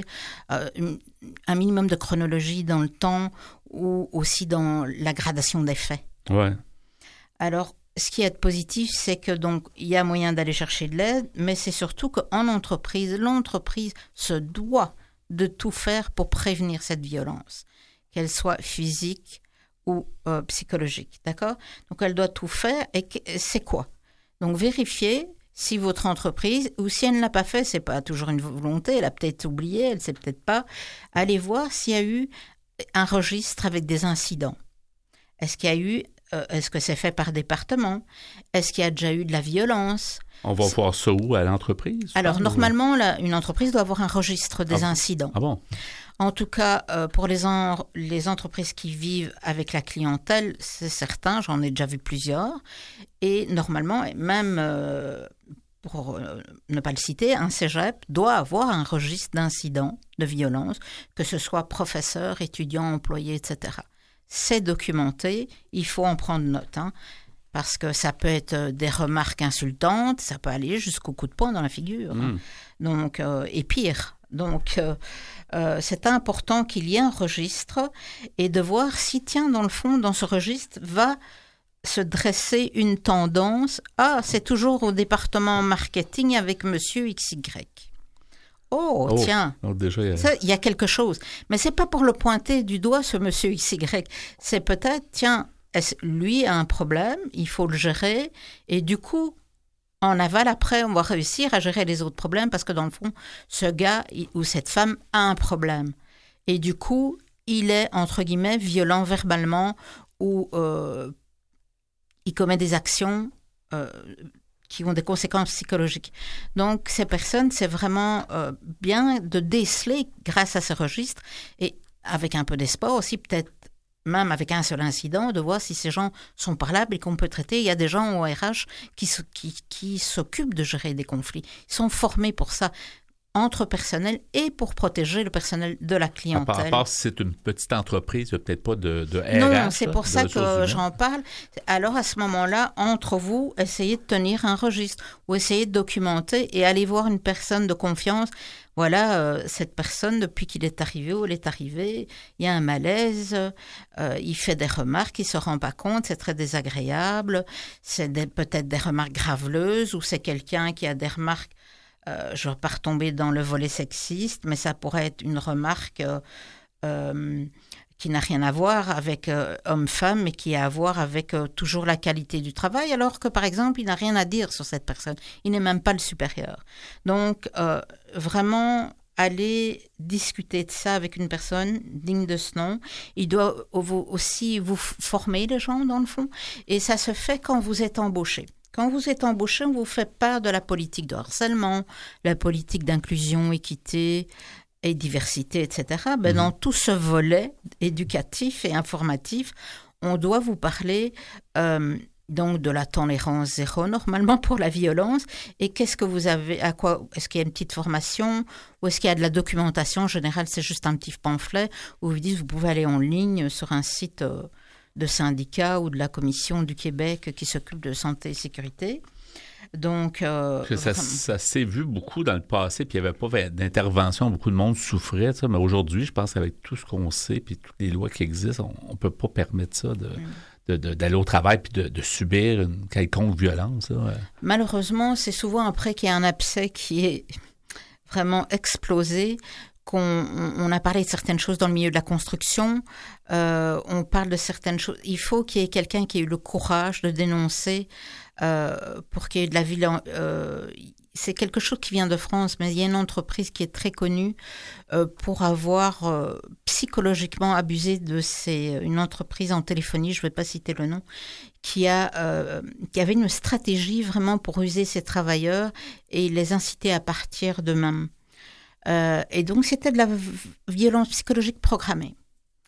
un minimum de chronologie dans le temps ou aussi dans la gradation des faits. Ouais. Alors, ce qui est positif, c'est que donc il y a moyen d'aller chercher de l'aide, mais c'est surtout qu'en entreprise, l'entreprise se doit de tout faire pour prévenir cette violence, qu'elle soit physique ou psychologique, d'accord? Donc, elle doit tout faire. Et c'est quoi? Donc, vérifier si votre entreprise, ou si elle ne l'a pas fait, c'est pas toujours une volonté, elle a peut-être oublié, elle ne sait peut-être pas, allez voir s'il y a eu un registre avec des incidents. Est-ce qu'il y a eu, est-ce que c'est fait par département? Est-ce qu'il y a déjà eu de la violence? On va voir ça où, à l'entreprise? Alors, normalement, une entreprise doit avoir un registre des incidents. Ah bon? En tout cas, pour les entreprises qui vivent avec la clientèle, c'est certain, j'en ai déjà vu plusieurs. Et normalement, même pour ne pas le citer, un cégep doit avoir un registre d'incidents de violence, que ce soit professeur, étudiant, employé, etc. C'est documenté, il faut en prendre note, hein, parce que ça peut être des remarques insultantes, ça peut aller jusqu'au coup de poing dans la figure, hein. Donc, et pire. Donc, c'est important qu'il y ait un registre et de voir si, tiens, dans le fond, dans ce registre, va se dresser une tendance. Ah, c'est toujours au département marketing avec monsieur XY. Oh, tiens, déjà, il y a quelque chose. Mais c'est pas pour le pointer du doigt, ce monsieur XY. C'est peut-être, tiens, lui a un problème, il faut le gérer. Et du coup, en aval, après, on va réussir à gérer les autres problèmes parce que dans le fond, ce gars ou cette femme a un problème. Et du coup, il est, entre guillemets, violent verbalement ou il commet des actions qui ont des conséquences psychologiques. Donc, ces personnes, c'est vraiment bien de déceler grâce à ce registre et avec un peu d'espoir aussi, peut-être même avec un seul incident, de voir si ces gens sont parlables et qu'on peut traiter. Il y a des gens au RH qui s'occupent de gérer des conflits. Ils sont formés pour ça, entre personnel et pour protéger le personnel de la clientèle. À part si c'est une petite entreprise, il n'y a peut-être pas de RH. Non, c'est pour ça que j'en parle. Alors à ce moment-là, entre vous, essayez de tenir un registre ou essayez de documenter et allez voir une personne de confiance. Voilà, cette personne, depuis qu'il est arrivé ou elle est arrivée, il y a un malaise, il fait des remarques, il ne se rend pas compte, c'est très désagréable, c'est peut-être des remarques graveleuses ou c'est quelqu'un qui a des remarques. Je ne vais pas retomber dans le volet sexiste, mais ça pourrait être une remarque qui n'a rien à voir avec homme-femme, mais qui a à voir avec toujours la qualité du travail, alors que, par exemple, il n'a rien à dire sur cette personne. Il n'est même pas le supérieur. Donc, vraiment, aller discuter de ça avec une personne digne de ce nom. Il doit aussi vous former, les gens, dans le fond. Et ça se fait quand vous êtes embauché. Quand vous êtes embauché, on vous fait part de la politique de harcèlement, la politique d'inclusion, équité et diversité, etc. Dans tout ce volet éducatif et informatif, on doit vous parler donc de la tolérance zéro, normalement, pour la violence. Et qu'est-ce que vous avez, à quoi, est-ce qu'il y a une petite formation ou est-ce qu'il y a de la documentation? En général, c'est juste un petit pamphlet où vous dites, vous pouvez aller en ligne sur un site de syndicats ou de la Commission du Québec qui s'occupe de santé et sécurité. Donc, ça s'est vu beaucoup dans le passé, puis il n'y avait pas d'intervention, beaucoup de monde souffrait, ça, mais aujourd'hui, je pense qu'avec tout ce qu'on sait, puis toutes les lois qui existent, on ne peut pas permettre ça d'aller au travail puis de subir une quelconque violence. Là. Malheureusement, c'est souvent après qu'il y a un abcès qui est vraiment explosé, qu'on a parlé de certaines choses dans le milieu de la construction, on parle de certaines choses. Il faut qu'il y ait quelqu'un qui ait eu le courage de dénoncer pour qu'il y ait de la violence. C'est quelque chose qui vient de France, mais il y a une entreprise qui est très connue pour avoir psychologiquement abusé de une entreprise en téléphonie, je ne vais pas citer le nom, qui avait une stratégie vraiment pour user ses travailleurs et les inciter à partir d'eux-mêmes. Et donc, c'était de la violence psychologique programmée.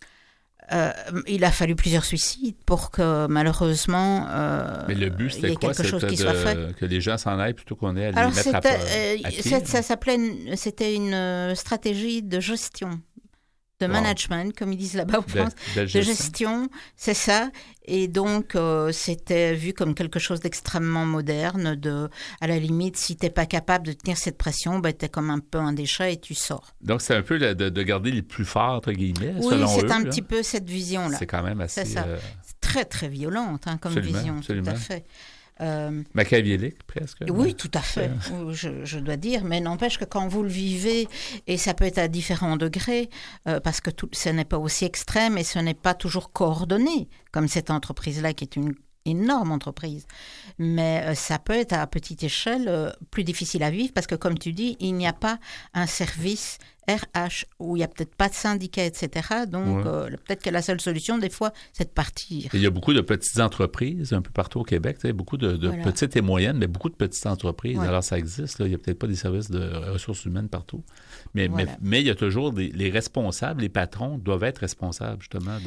Il a fallu plusieurs suicides pour que, malheureusement, mais le but, c'était quoi? C'était que les gens s'en aillent plutôt qu'on ait à les mettre à pied? Ça s'appelait c'était une stratégie de gestion, de management, comme ils disent là-bas en France, de gestion, c'est ça. Et donc, c'était vu comme quelque chose d'extrêmement moderne, à la limite, si tu n'es pas capable de tenir cette pression, tu es comme un peu un déchet et tu sors. Donc, c'est un peu de garder les plus forts, entre guillemets, oui, selon eux. Oui, c'est un petit peu cette vision-là. C'est quand même assez... C'est ça. C'est très, très violente comme vision, absolument. Tout à fait. Machiavélique, presque. Oui, tout à fait, je dois dire. Mais n'empêche que quand vous le vivez, et ça peut être à différents degrés, parce que ce n'est pas aussi extrême et ce n'est pas toujours coordonné, comme cette entreprise-là qui est une énorme entreprise. Mais ça peut être à petite échelle plus difficile à vivre parce que, comme tu dis, il n'y a pas un service RH où il n'y a peut-être pas de syndicat, etc. Donc, peut-être que la seule solution, des fois, c'est de partir. Et il y a beaucoup de petites entreprises un peu partout au Québec, beaucoup de petites et moyennes, mais beaucoup de petites entreprises. Alors, ça existe. Là. Il n'y a peut-être pas des services de ressources humaines partout. Mais il y a toujours les responsables, les patrons doivent être responsables, justement,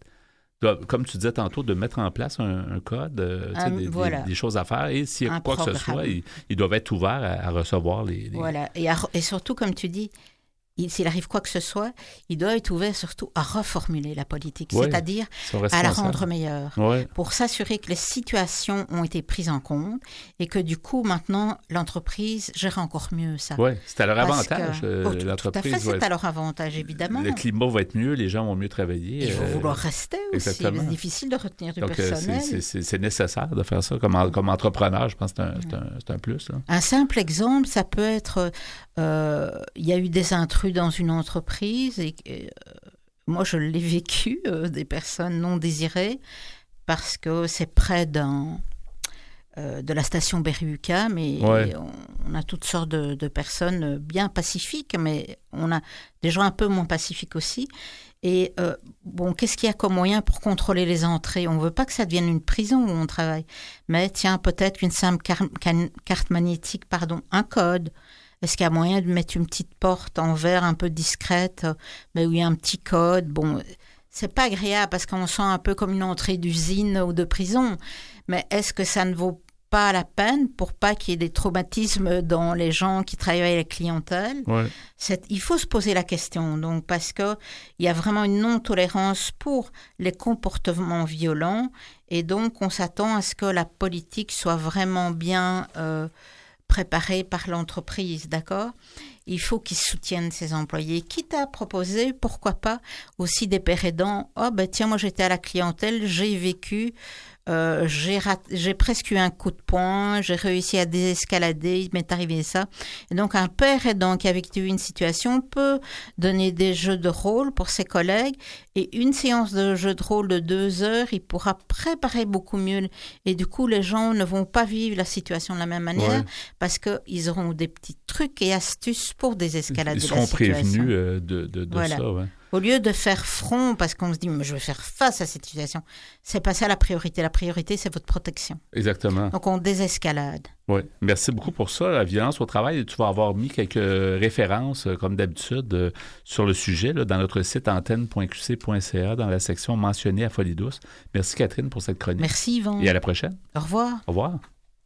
comme tu disais tantôt, de mettre en place un code, des choses à faire. Et s'il y a quoi que ce soit, ils doivent être ouverts à recevoir les... Voilà. Et surtout, comme tu dis, s'il arrive quoi que ce soit, il doit être ouvert surtout à reformuler la politique, c'est-à-dire à la rendre meilleure, pour s'assurer que les situations ont été prises en compte et que du coup, maintenant, l'entreprise gère encore mieux ça. Oui, c'est à leur avantage. Tout à fait, c'est à leur avantage, évidemment. Le climat va être mieux, les gens vont mieux travailler. Ils vont vouloir rester aussi. Exactement. C'est difficile de retenir du Donc, personnel. C'est nécessaire de faire ça comme entrepreneur. Je pense que c'est un plus. Là. Un simple exemple, ça peut être... il y a eu des intrus dans une entreprise et moi je l'ai vécu, des personnes non désirées, parce que c'est près de la station Berry-UQAM, mais on a toutes sortes de personnes bien pacifiques, mais on a des gens un peu moins pacifiques aussi. Et qu'est-ce qu'il y a comme moyen pour contrôler les entrées? On ne veut pas que ça devienne une prison où on travaille, mais tiens, peut-être une simple carte magnétique, un code. Est-ce qu'il y a moyen de mettre une petite porte en verre un peu discrète, mais où il y a un petit code? Bon, c'est pas agréable parce qu'on sent un peu comme une entrée d'usine ou de prison. Mais est-ce que ça ne vaut pas la peine pour pas qu'il y ait des traumatismes dans les gens qui travaillent avec la clientèle? Ouais. Il faut se poser la question, donc, parce qu'il y a vraiment une non-tolérance pour les comportements violents et donc on s'attend à ce que la politique soit vraiment bien préparée par l'entreprise, d'accord? Il faut qu'ils soutiennent ses employés, quitte à proposer, pourquoi pas, aussi des pères aidants. « Oh, ben tiens, moi j'étais à la clientèle, j'ai vécu... j'ai presque eu un coup de poing, j'ai réussi à désescalader, il m'est arrivé ça. » Et donc un père aidant qui a vécu une situation peut donner des jeux de rôle pour ses collègues et une séance de jeu de rôle de 2 heures, il pourra préparer beaucoup mieux et du coup les gens ne vont pas vivre la situation de la même manière parce qu'ils auront des petits trucs et astuces pour désescalader la situation. Ils seront prévenus de voilà. ça, ouais. Au lieu de faire front, parce qu'on se dit, mais je vais faire face à cette situation, c'est pas ça la priorité. La priorité, c'est votre protection. Exactement. Donc, on désescalade. Oui. Merci beaucoup pour ça. La violence au travail, tu vas avoir mis quelques références, comme d'habitude, sur le sujet, là, dans notre site antenne.qc.ca, dans la section mentionnée à Folie Douce. Merci, Catherine, pour cette chronique. Merci, Yvan. Et à la prochaine. Au revoir. Au revoir.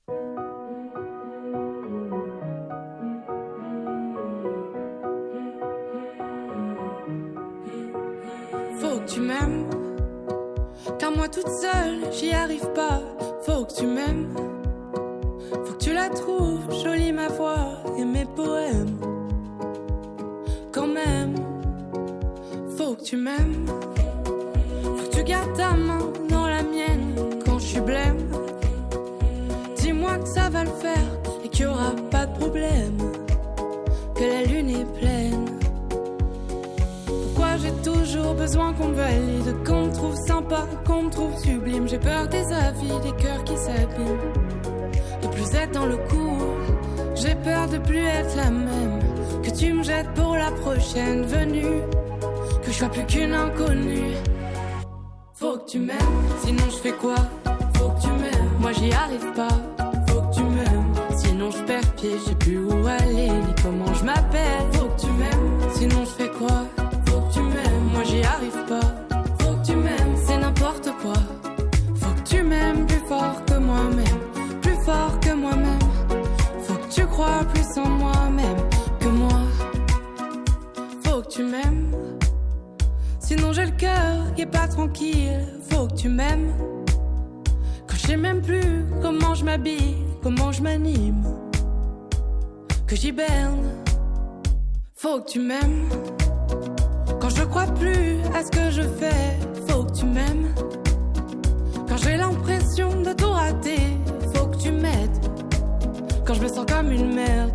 Tu m'aimes, car moi toute seule j'y arrive pas. Faut que tu m'aimes, faut que tu la trouves jolie ma voix et mes poèmes. Quand même, faut que tu m'aimes, faut que tu gardes ta main dans la mienne quand je suis blême. Dis-moi que ça va le faire et qu'il y aura pas de problème, que la lune est pleine. J'ai toujours besoin qu'on me valide, qu'on me trouve sympa, qu'on me trouve sublime. J'ai peur des avis, des cœurs qui s'abîment, de plus être dans le coup. J'ai peur de plus être la même, que tu me jettes pour la prochaine venue, que je sois plus qu'une inconnue. Faut que tu m'aimes, sinon je fais quoi? Faut que tu m'aimes, moi j'y arrive pas. Faut que tu m'aimes, sinon je perds pied, je sais plus où aller ni comment je m'appelle. Faut que tu m'aimes, sinon je fais quoi? Moi j'y arrive pas, faut que tu m'aimes, c'est n'importe quoi. Faut que tu m'aimes plus fort que moi-même, plus fort que moi-même. Faut que tu crois plus en moi-même que moi. Faut que tu m'aimes, sinon j'ai le cœur qui est pas tranquille. Faut que tu m'aimes, quand je sais même plus comment je m'habille, comment je m'anime, que j'hiberne. Faut que tu m'aimes, quand je crois plus à ce que je fais. Faut que tu m'aimes, quand j'ai l'impression de tout rater. Faut que tu m'aides, quand je me sens comme une merde.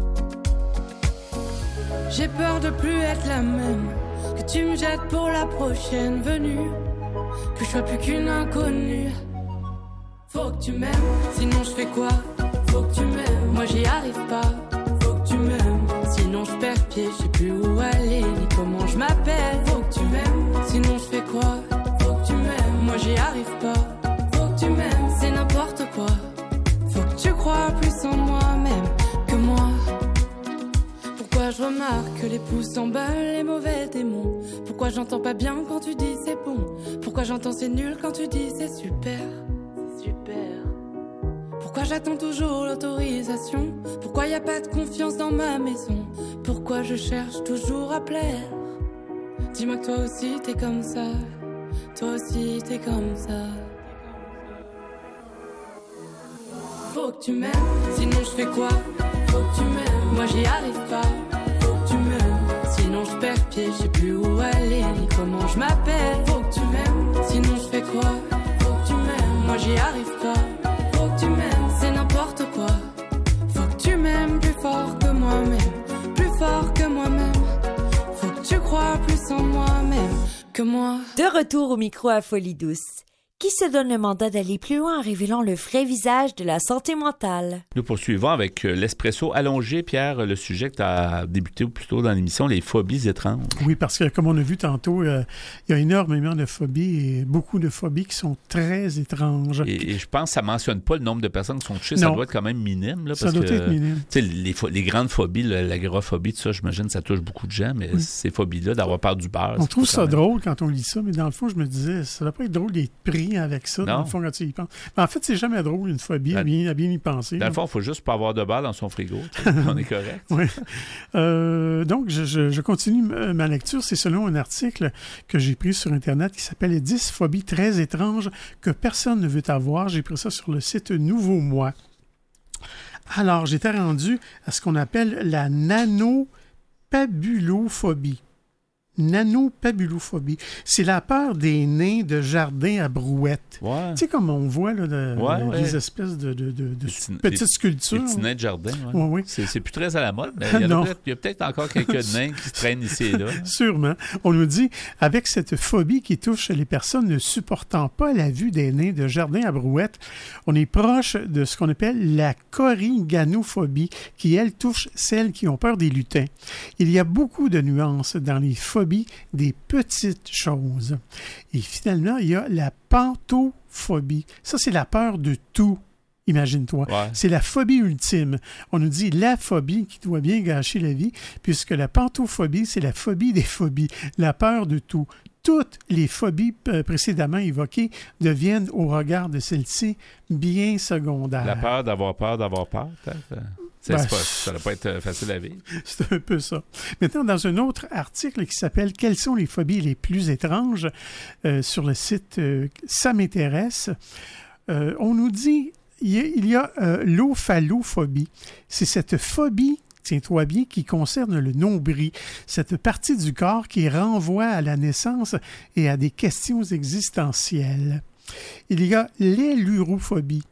J'ai peur de plus être la même, que tu me jettes pour la prochaine venue, que je sois plus qu'une inconnue. Faut que tu m'aimes, sinon je fais quoi? Faut que tu m'aimes, moi j'y arrive pas. Faut que tu m'aimes, sinon je perds pied, je sais plus où aller ni comment je m'appelle. Faut que tu m'aimes, sinon je fais quoi? Faut que tu m'aimes, moi j'y arrive pas. Faut que tu m'aimes, c'est n'importe quoi. Faut que tu crois plus en moi-même que moi. Pourquoi je remarque que les pouces s'emballent, les mauvais démons? Pourquoi j'entends pas bien quand tu dis c'est bon? Pourquoi j'entends c'est nul quand tu dis c'est super? C'est super. Pourquoi j'attends toujours l'autorisation? Pourquoi y a pas de confiance dans ma maison? Pourquoi je cherche toujours à plaire? Dis-moi que toi aussi t'es comme ça, toi aussi t'es comme ça. Faut que tu m'aimes, sinon je fais quoi? Faut que tu m'aimes, moi j'y arrive pas. Faut que tu m'aimes, sinon je perds pied, je sais plus où aller ni comment je m'appelle. Faut que tu m'aimes, sinon je fais quoi? Faut que tu m'aimes, moi j'y arrive pas. Faut que tu m'aimes, c'est n'importe quoi. Faut que tu m'aimes plus fort que moi-même, plus fort que moi-même. Faut que tu crois plus en moi-même que moi. De retour au micro à Folie Douce. qui se donne le mandat d'aller plus loin en révélant le vrai visage de la santé mentale. Nous poursuivons avec l'espresso allongé, Pierre, le sujet que tu as débuté plus tôt dans l'émission, les phobies étranges. Oui, parce que comme on a vu tantôt, il y a énormément de phobies et beaucoup de phobies qui sont très étranges. Et je pense que ça ne mentionne pas le nombre de personnes qui sont touchées. Ça doit être quand même minime. Là, ça doit être minime. Les grandes phobies, l'agoraphobie, tout ça, j'imagine, ça touche beaucoup de gens, mais ces phobies-là, d'avoir peur du beurre. On trouve ça drôle quand on lit ça, mais dans le fond, je me disais, ça ne doit pas être drôle d'être pris avec ça, dans le fond, quand tu y penses. Mais en fait, c'est jamais drôle, une phobie, à bien y penser. Dans le fond, il faut juste pas avoir de beurre dans son frigo. On est correct. Oui. Donc, je continue ma lecture. C'est selon un article que j'ai pris sur Internet qui s'appelle « Les 10 phobies très étranges que personne ne veut avoir ». J'ai pris ça sur le site Nouveau Moi. Alors, j'étais rendu à ce qu'on appelle la nanopabulophobie. Nanopabulophobie. C'est la peur des nains de jardin à brouette. Ouais. Tu sais, comme on voit là, des espèces de petites sculptures. Des petits nains de jardin. Ouais. Oui. C'est plus très à la mode, mais il y a peut-être encore quelques nains qui traînent ici et là. Sûrement. On nous dit, avec cette phobie qui touche les personnes ne supportant pas la vue des nains de jardin à brouette, on est proche de ce qu'on appelle la corriganophobie, qui, elle, touche celles qui ont peur des lutins. Il y a beaucoup de nuances dans les phobies des petites choses. Et finalement, il y a la pantophobie. Ça, c'est la peur de tout. Imagine-toi. Ouais. C'est la phobie ultime. On nous dit la phobie qui doit bien gâcher la vie, puisque la pantophobie, c'est la phobie des phobies, la peur de tout. Toutes les phobies précédemment évoquées deviennent, au regard de celle-ci, bien secondaires. La peur d'avoir peur, peut-être? Ça ne va pas être facile à vivre. C'est un peu ça. Maintenant, dans un autre article qui s'appelle « Quelles sont les phobies les plus étranges ?» sur le site Ça m'intéresse, on nous dit il y a l'ophalophobie. C'est cette phobie, tiens-toi bien, qui concerne le nombril, cette partie du corps qui renvoie à la naissance et à des questions existentielles. Il y a l'ailurophobie.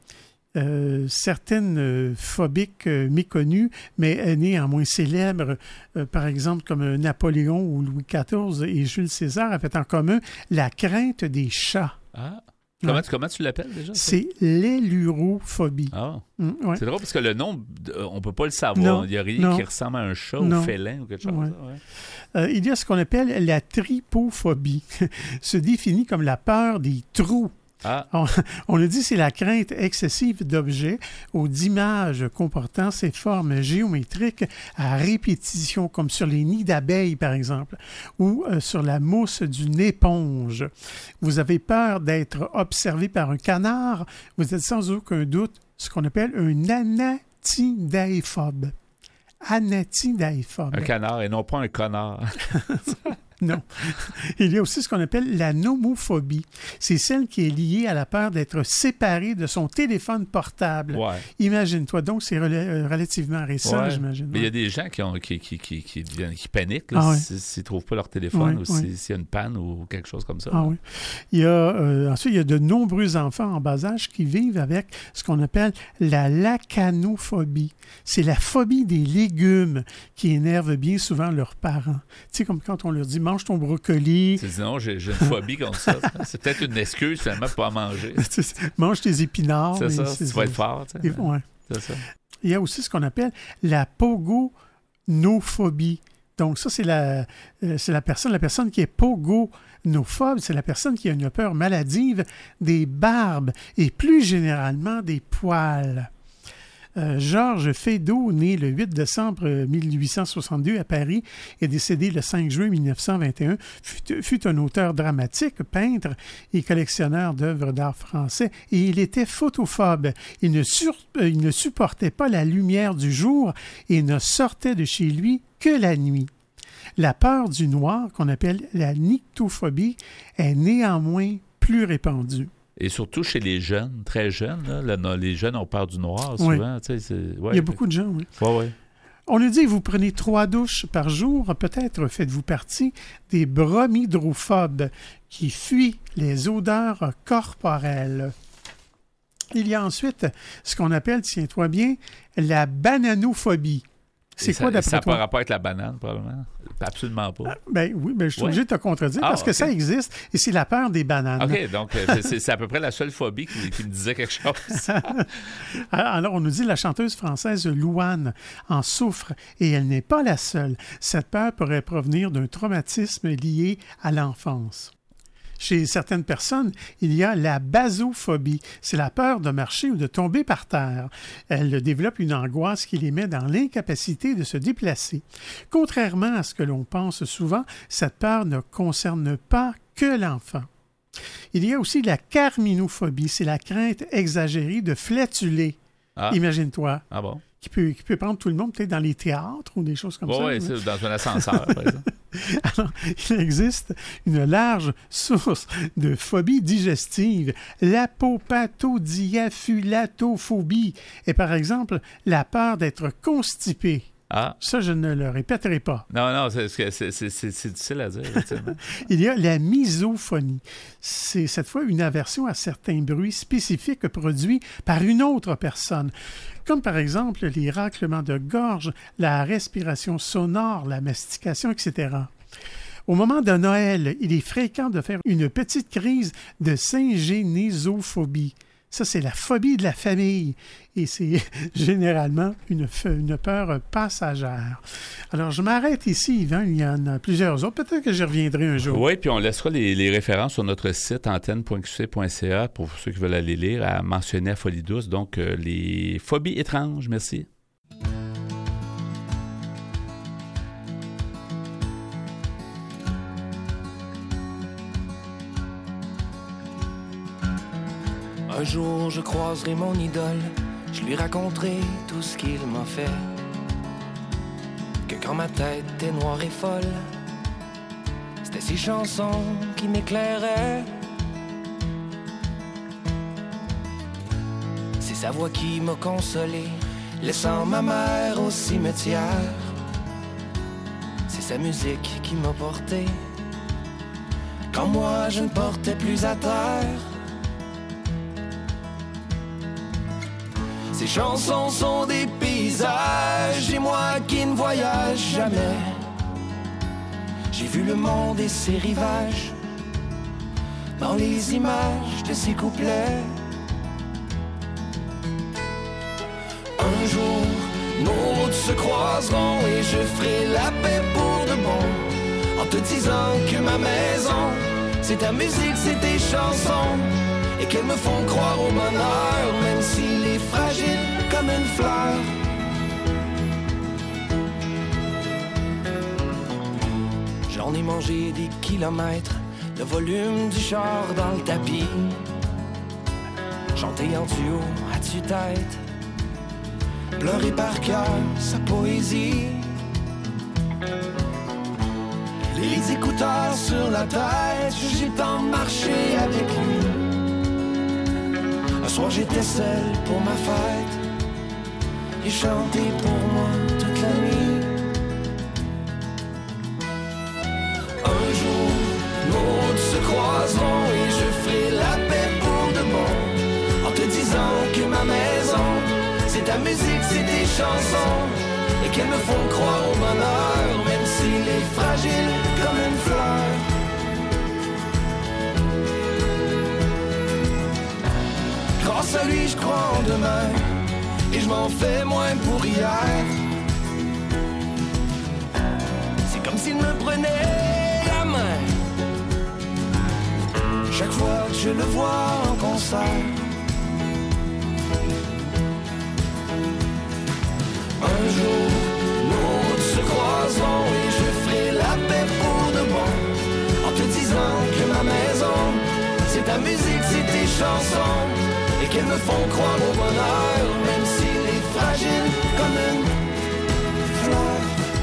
Certaines phobiques méconnues, mais néanmoins célèbres, par exemple comme Napoléon ou Louis XIV et Jules César, avaient en commun la crainte des chats. Ah! Comment tu l'appelles déjà? C'est l'ailurophobie. Ah! Ouais. C'est drôle parce que le nom, on ne peut pas le savoir. Il n'y a rien qui ressemble à un chat ou félin ou quelque chose. Ouais. Ouais. Il y a ce qu'on appelle la trypophobie. Se définit comme la peur des trous. Ah. On le dit, c'est la crainte excessive d'objets ou d'images comportant ces formes géométriques à répétition, comme sur les nids d'abeilles, par exemple, ou sur la mousse d'une éponge. Vous avez peur d'être observé par un canard, vous êtes sans aucun doute ce qu'on appelle un anatidaéphobe. Anatidaéphobe. Un canard et non pas un connard. Non. Il y a aussi ce qu'on appelle la nomophobie. C'est celle qui est liée à la peur d'être séparé de son téléphone portable. Ouais. Imagine-toi. Donc, c'est relativement récent, j'imagine. Mais il y a des gens qui paniquent là, s'ils ne trouvent pas leur téléphone ou s'il y a une panne ou quelque chose comme ça. Ah, oui. Ensuite, il y a de nombreux enfants en bas âge qui vivent avec ce qu'on appelle la lacanophobie. C'est la phobie des légumes qui énerve bien souvent leurs parents. Tu sais, comme quand on leur dit mange ton brocoli. Sinon, j'ai une phobie contre ça. C'est peut-être une excuse finalement pour pas en manger. Mange tes épinards. C'est ça, tu vas être fort. Ouais. C'est ça. Il y a aussi ce qu'on appelle la pogonophobie. Donc ça, c'est la personne qui est pogonophobe, c'est la personne qui a une peur maladive des barbes et plus généralement des poils. Georges Feydeau, né le 8 décembre 1862 à Paris et décédé le 5 juin 1921, fut un auteur dramatique, peintre et collectionneur d'œuvres d'art français, et il était photophobe. Il ne supportait pas la lumière du jour et ne sortait de chez lui que la nuit. La peur du noir, qu'on appelle la nyctophobie, est néanmoins plus répandue. Et surtout chez les jeunes, très jeunes. Là, les jeunes ont peur du noir, souvent. Oui. Il y a beaucoup de gens, oui. Oui. On nous dit que vous prenez 3 douches par jour. Peut-être faites-vous partie des bromhydrophobes qui fuient les odeurs corporelles. Il y a ensuite ce qu'on appelle, tiens-toi bien, la bananophobie. C'est quoi d'après toi? Ça n'a pas rapport avec la banane, probablement? Absolument pas. Oui, je suis obligé de te contredire parce que ça existe et c'est la peur des bananes. OK, donc c'est à peu près la seule phobie qui me disait quelque chose. Alors, on nous dit la chanteuse française Louane en souffre et elle n'est pas la seule. Cette peur pourrait provenir d'un traumatisme lié à l'enfance. Chez certaines personnes, il y a la basophobie. C'est la peur de marcher ou de tomber par terre. Elle développe une angoisse qui les met dans l'incapacité de se déplacer. Contrairement à ce que l'on pense souvent, cette peur ne concerne pas que l'enfant. Il y a aussi la carminophobie. C'est la crainte exagérée de flatuler. Imagine-toi. Ah bon? Qui peut prendre tout le monde, peut-être dans les théâtres ou des choses comme ça. Oui, c'est dans un ascenseur, par exemple. Alors, il existe une large source de phobie digestive, l'apopatodiapulatophobie, et par exemple, la peur d'être constipé. Ça, je ne le répéterai pas. Non, c'est difficile à dire. Il y a la misophonie. C'est cette fois une aversion à certains bruits spécifiques produits par une autre personne, comme par exemple les raclements de gorge, la respiration sonore, la mastication, etc. Au moment de Noël, il est fréquent de faire une petite crise de syngénésophobie. Ça, c'est la phobie de la famille et c'est généralement une peur passagère. Alors, je m'arrête ici, Yvan. Il y en a plusieurs autres. Peut-être que j'y reviendrai un jour. Oui, puis on laissera les références sur notre site antenne.qc.ca pour ceux qui veulent aller lire, à mentionner à Folie Douce. Donc, les phobies étranges. Merci. Un jour je croiserai mon idole, je lui raconterai tout ce qu'il m'a fait. Que quand ma tête était noire et folle, c'était ses chansons qui m'éclairaient. C'est sa voix qui m'a consolé, laissant ma mère au cimetière. C'est sa musique qui m'a porté, quand moi je ne portais plus à terre. Ces chansons sont des paysages et moi qui ne voyage jamais. J'ai vu le monde et ses rivages dans les images de ses couplets. Un jour, nos routes se croiseront et je ferai la paix pour de bon, en te disant que ma maison, c'est ta musique, c'est tes chansons, et qu'elles me font croire au bonheur, même s'il est fragile comme une fleur. J'en ai mangé des kilomètres, le volume du char dans le tapis, chanté en duo à tue-tête, pleurer par cœur sa poésie. Les écouteurs sur la tête, j'ai tant marché avec lui. Un soir j'étais seul pour ma fête, il chantait pour moi toute la nuit. Un jour, nos routes se croiseront et je ferai la paix pour de bon, en te disant que ma maison, c'est ta musique, c'est tes chansons, et qu'elles me font croire au bonheur, même s'il est fragile comme une fleur. Grâce à lui, je crois en demain, et je m'en fais moins pour hier. C'est comme s'il me prenait la main chaque fois que je le vois en concert. Un jour, nos routes se croiseront et je ferai la paix pour de bon, en te disant que ma maison, c'est ta musique, c'est tes chansons, et qu'elles me font croire au bonheur, même s'il est fragile comme une fleur.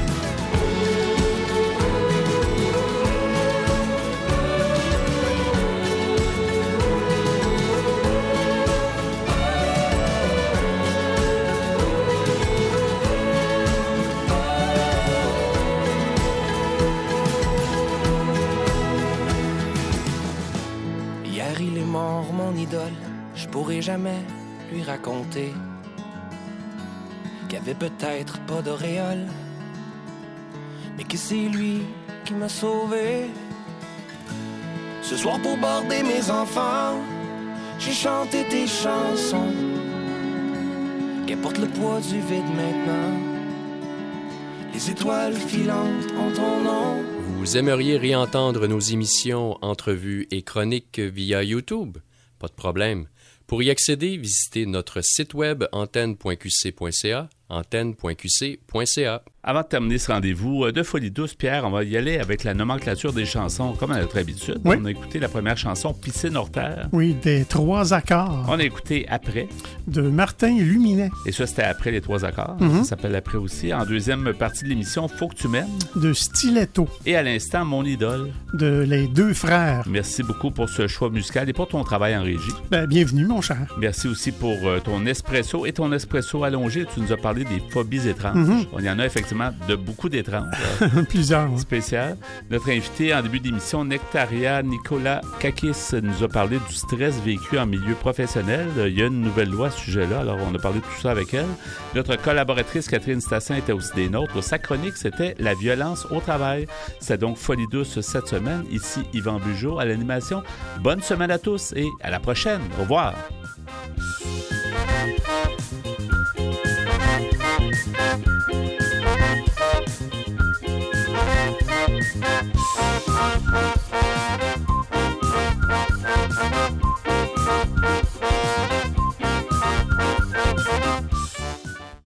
Hier il est mort, mon idole, je pourrai jamais lui raconter qu'il y avait peut-être pas d'auréole, mais que c'est lui qui m'a sauvé. Ce soir pour border mes enfants, j'ai chanté tes chansons. Qu'importe le poids du vide maintenant, les étoiles filantes ont ton nom. Vous aimeriez réentendre nos émissions, entrevues et chroniques via YouTube? Pas de problème. Pour y accéder, visitez notre site web antenne.qc.ca, antenne.qc.ca. Avant de terminer ce rendez-vous de Folie douce, Pierre, on va y aller avec la nomenclature des chansons, comme à notre habitude. Oui. On a écouté la première chanson, Piscine hors terre. Oui, des 3 accords. On a écouté Après. De Martin Luminet. Et ça, c'était après les 3 accords. Mm-hmm. Ça s'appelle Après aussi. En deuxième partie de l'émission, Faut que tu m'aimes. De Stiletto. Et à l'instant, Mon idole. De Les Deux Frères. Merci beaucoup pour ce choix musical et pour ton travail en régie. Ben, bienvenue, mon cher. Merci aussi pour ton espresso et ton espresso allongé. Tu nous as parlé des phobies étranges. Mm-hmm. Il y en a effectivement de beaucoup d'étranges. Plusieurs. Oui. Spécial. Notre invité en début d'émission, Nectaria Nikolakakis, nous a parlé du stress vécu en milieu professionnel. Il y a une nouvelle loi à ce sujet-là, alors on a parlé de tout ça avec elle. Notre collaboratrice, Catherine Stassin, était aussi des nôtres. Sa chronique, c'était la violence au travail. C'est donc Folie douce cette semaine. Ici, Yvan Bugeaud à l'animation. Bonne semaine à tous et à la prochaine. Au revoir.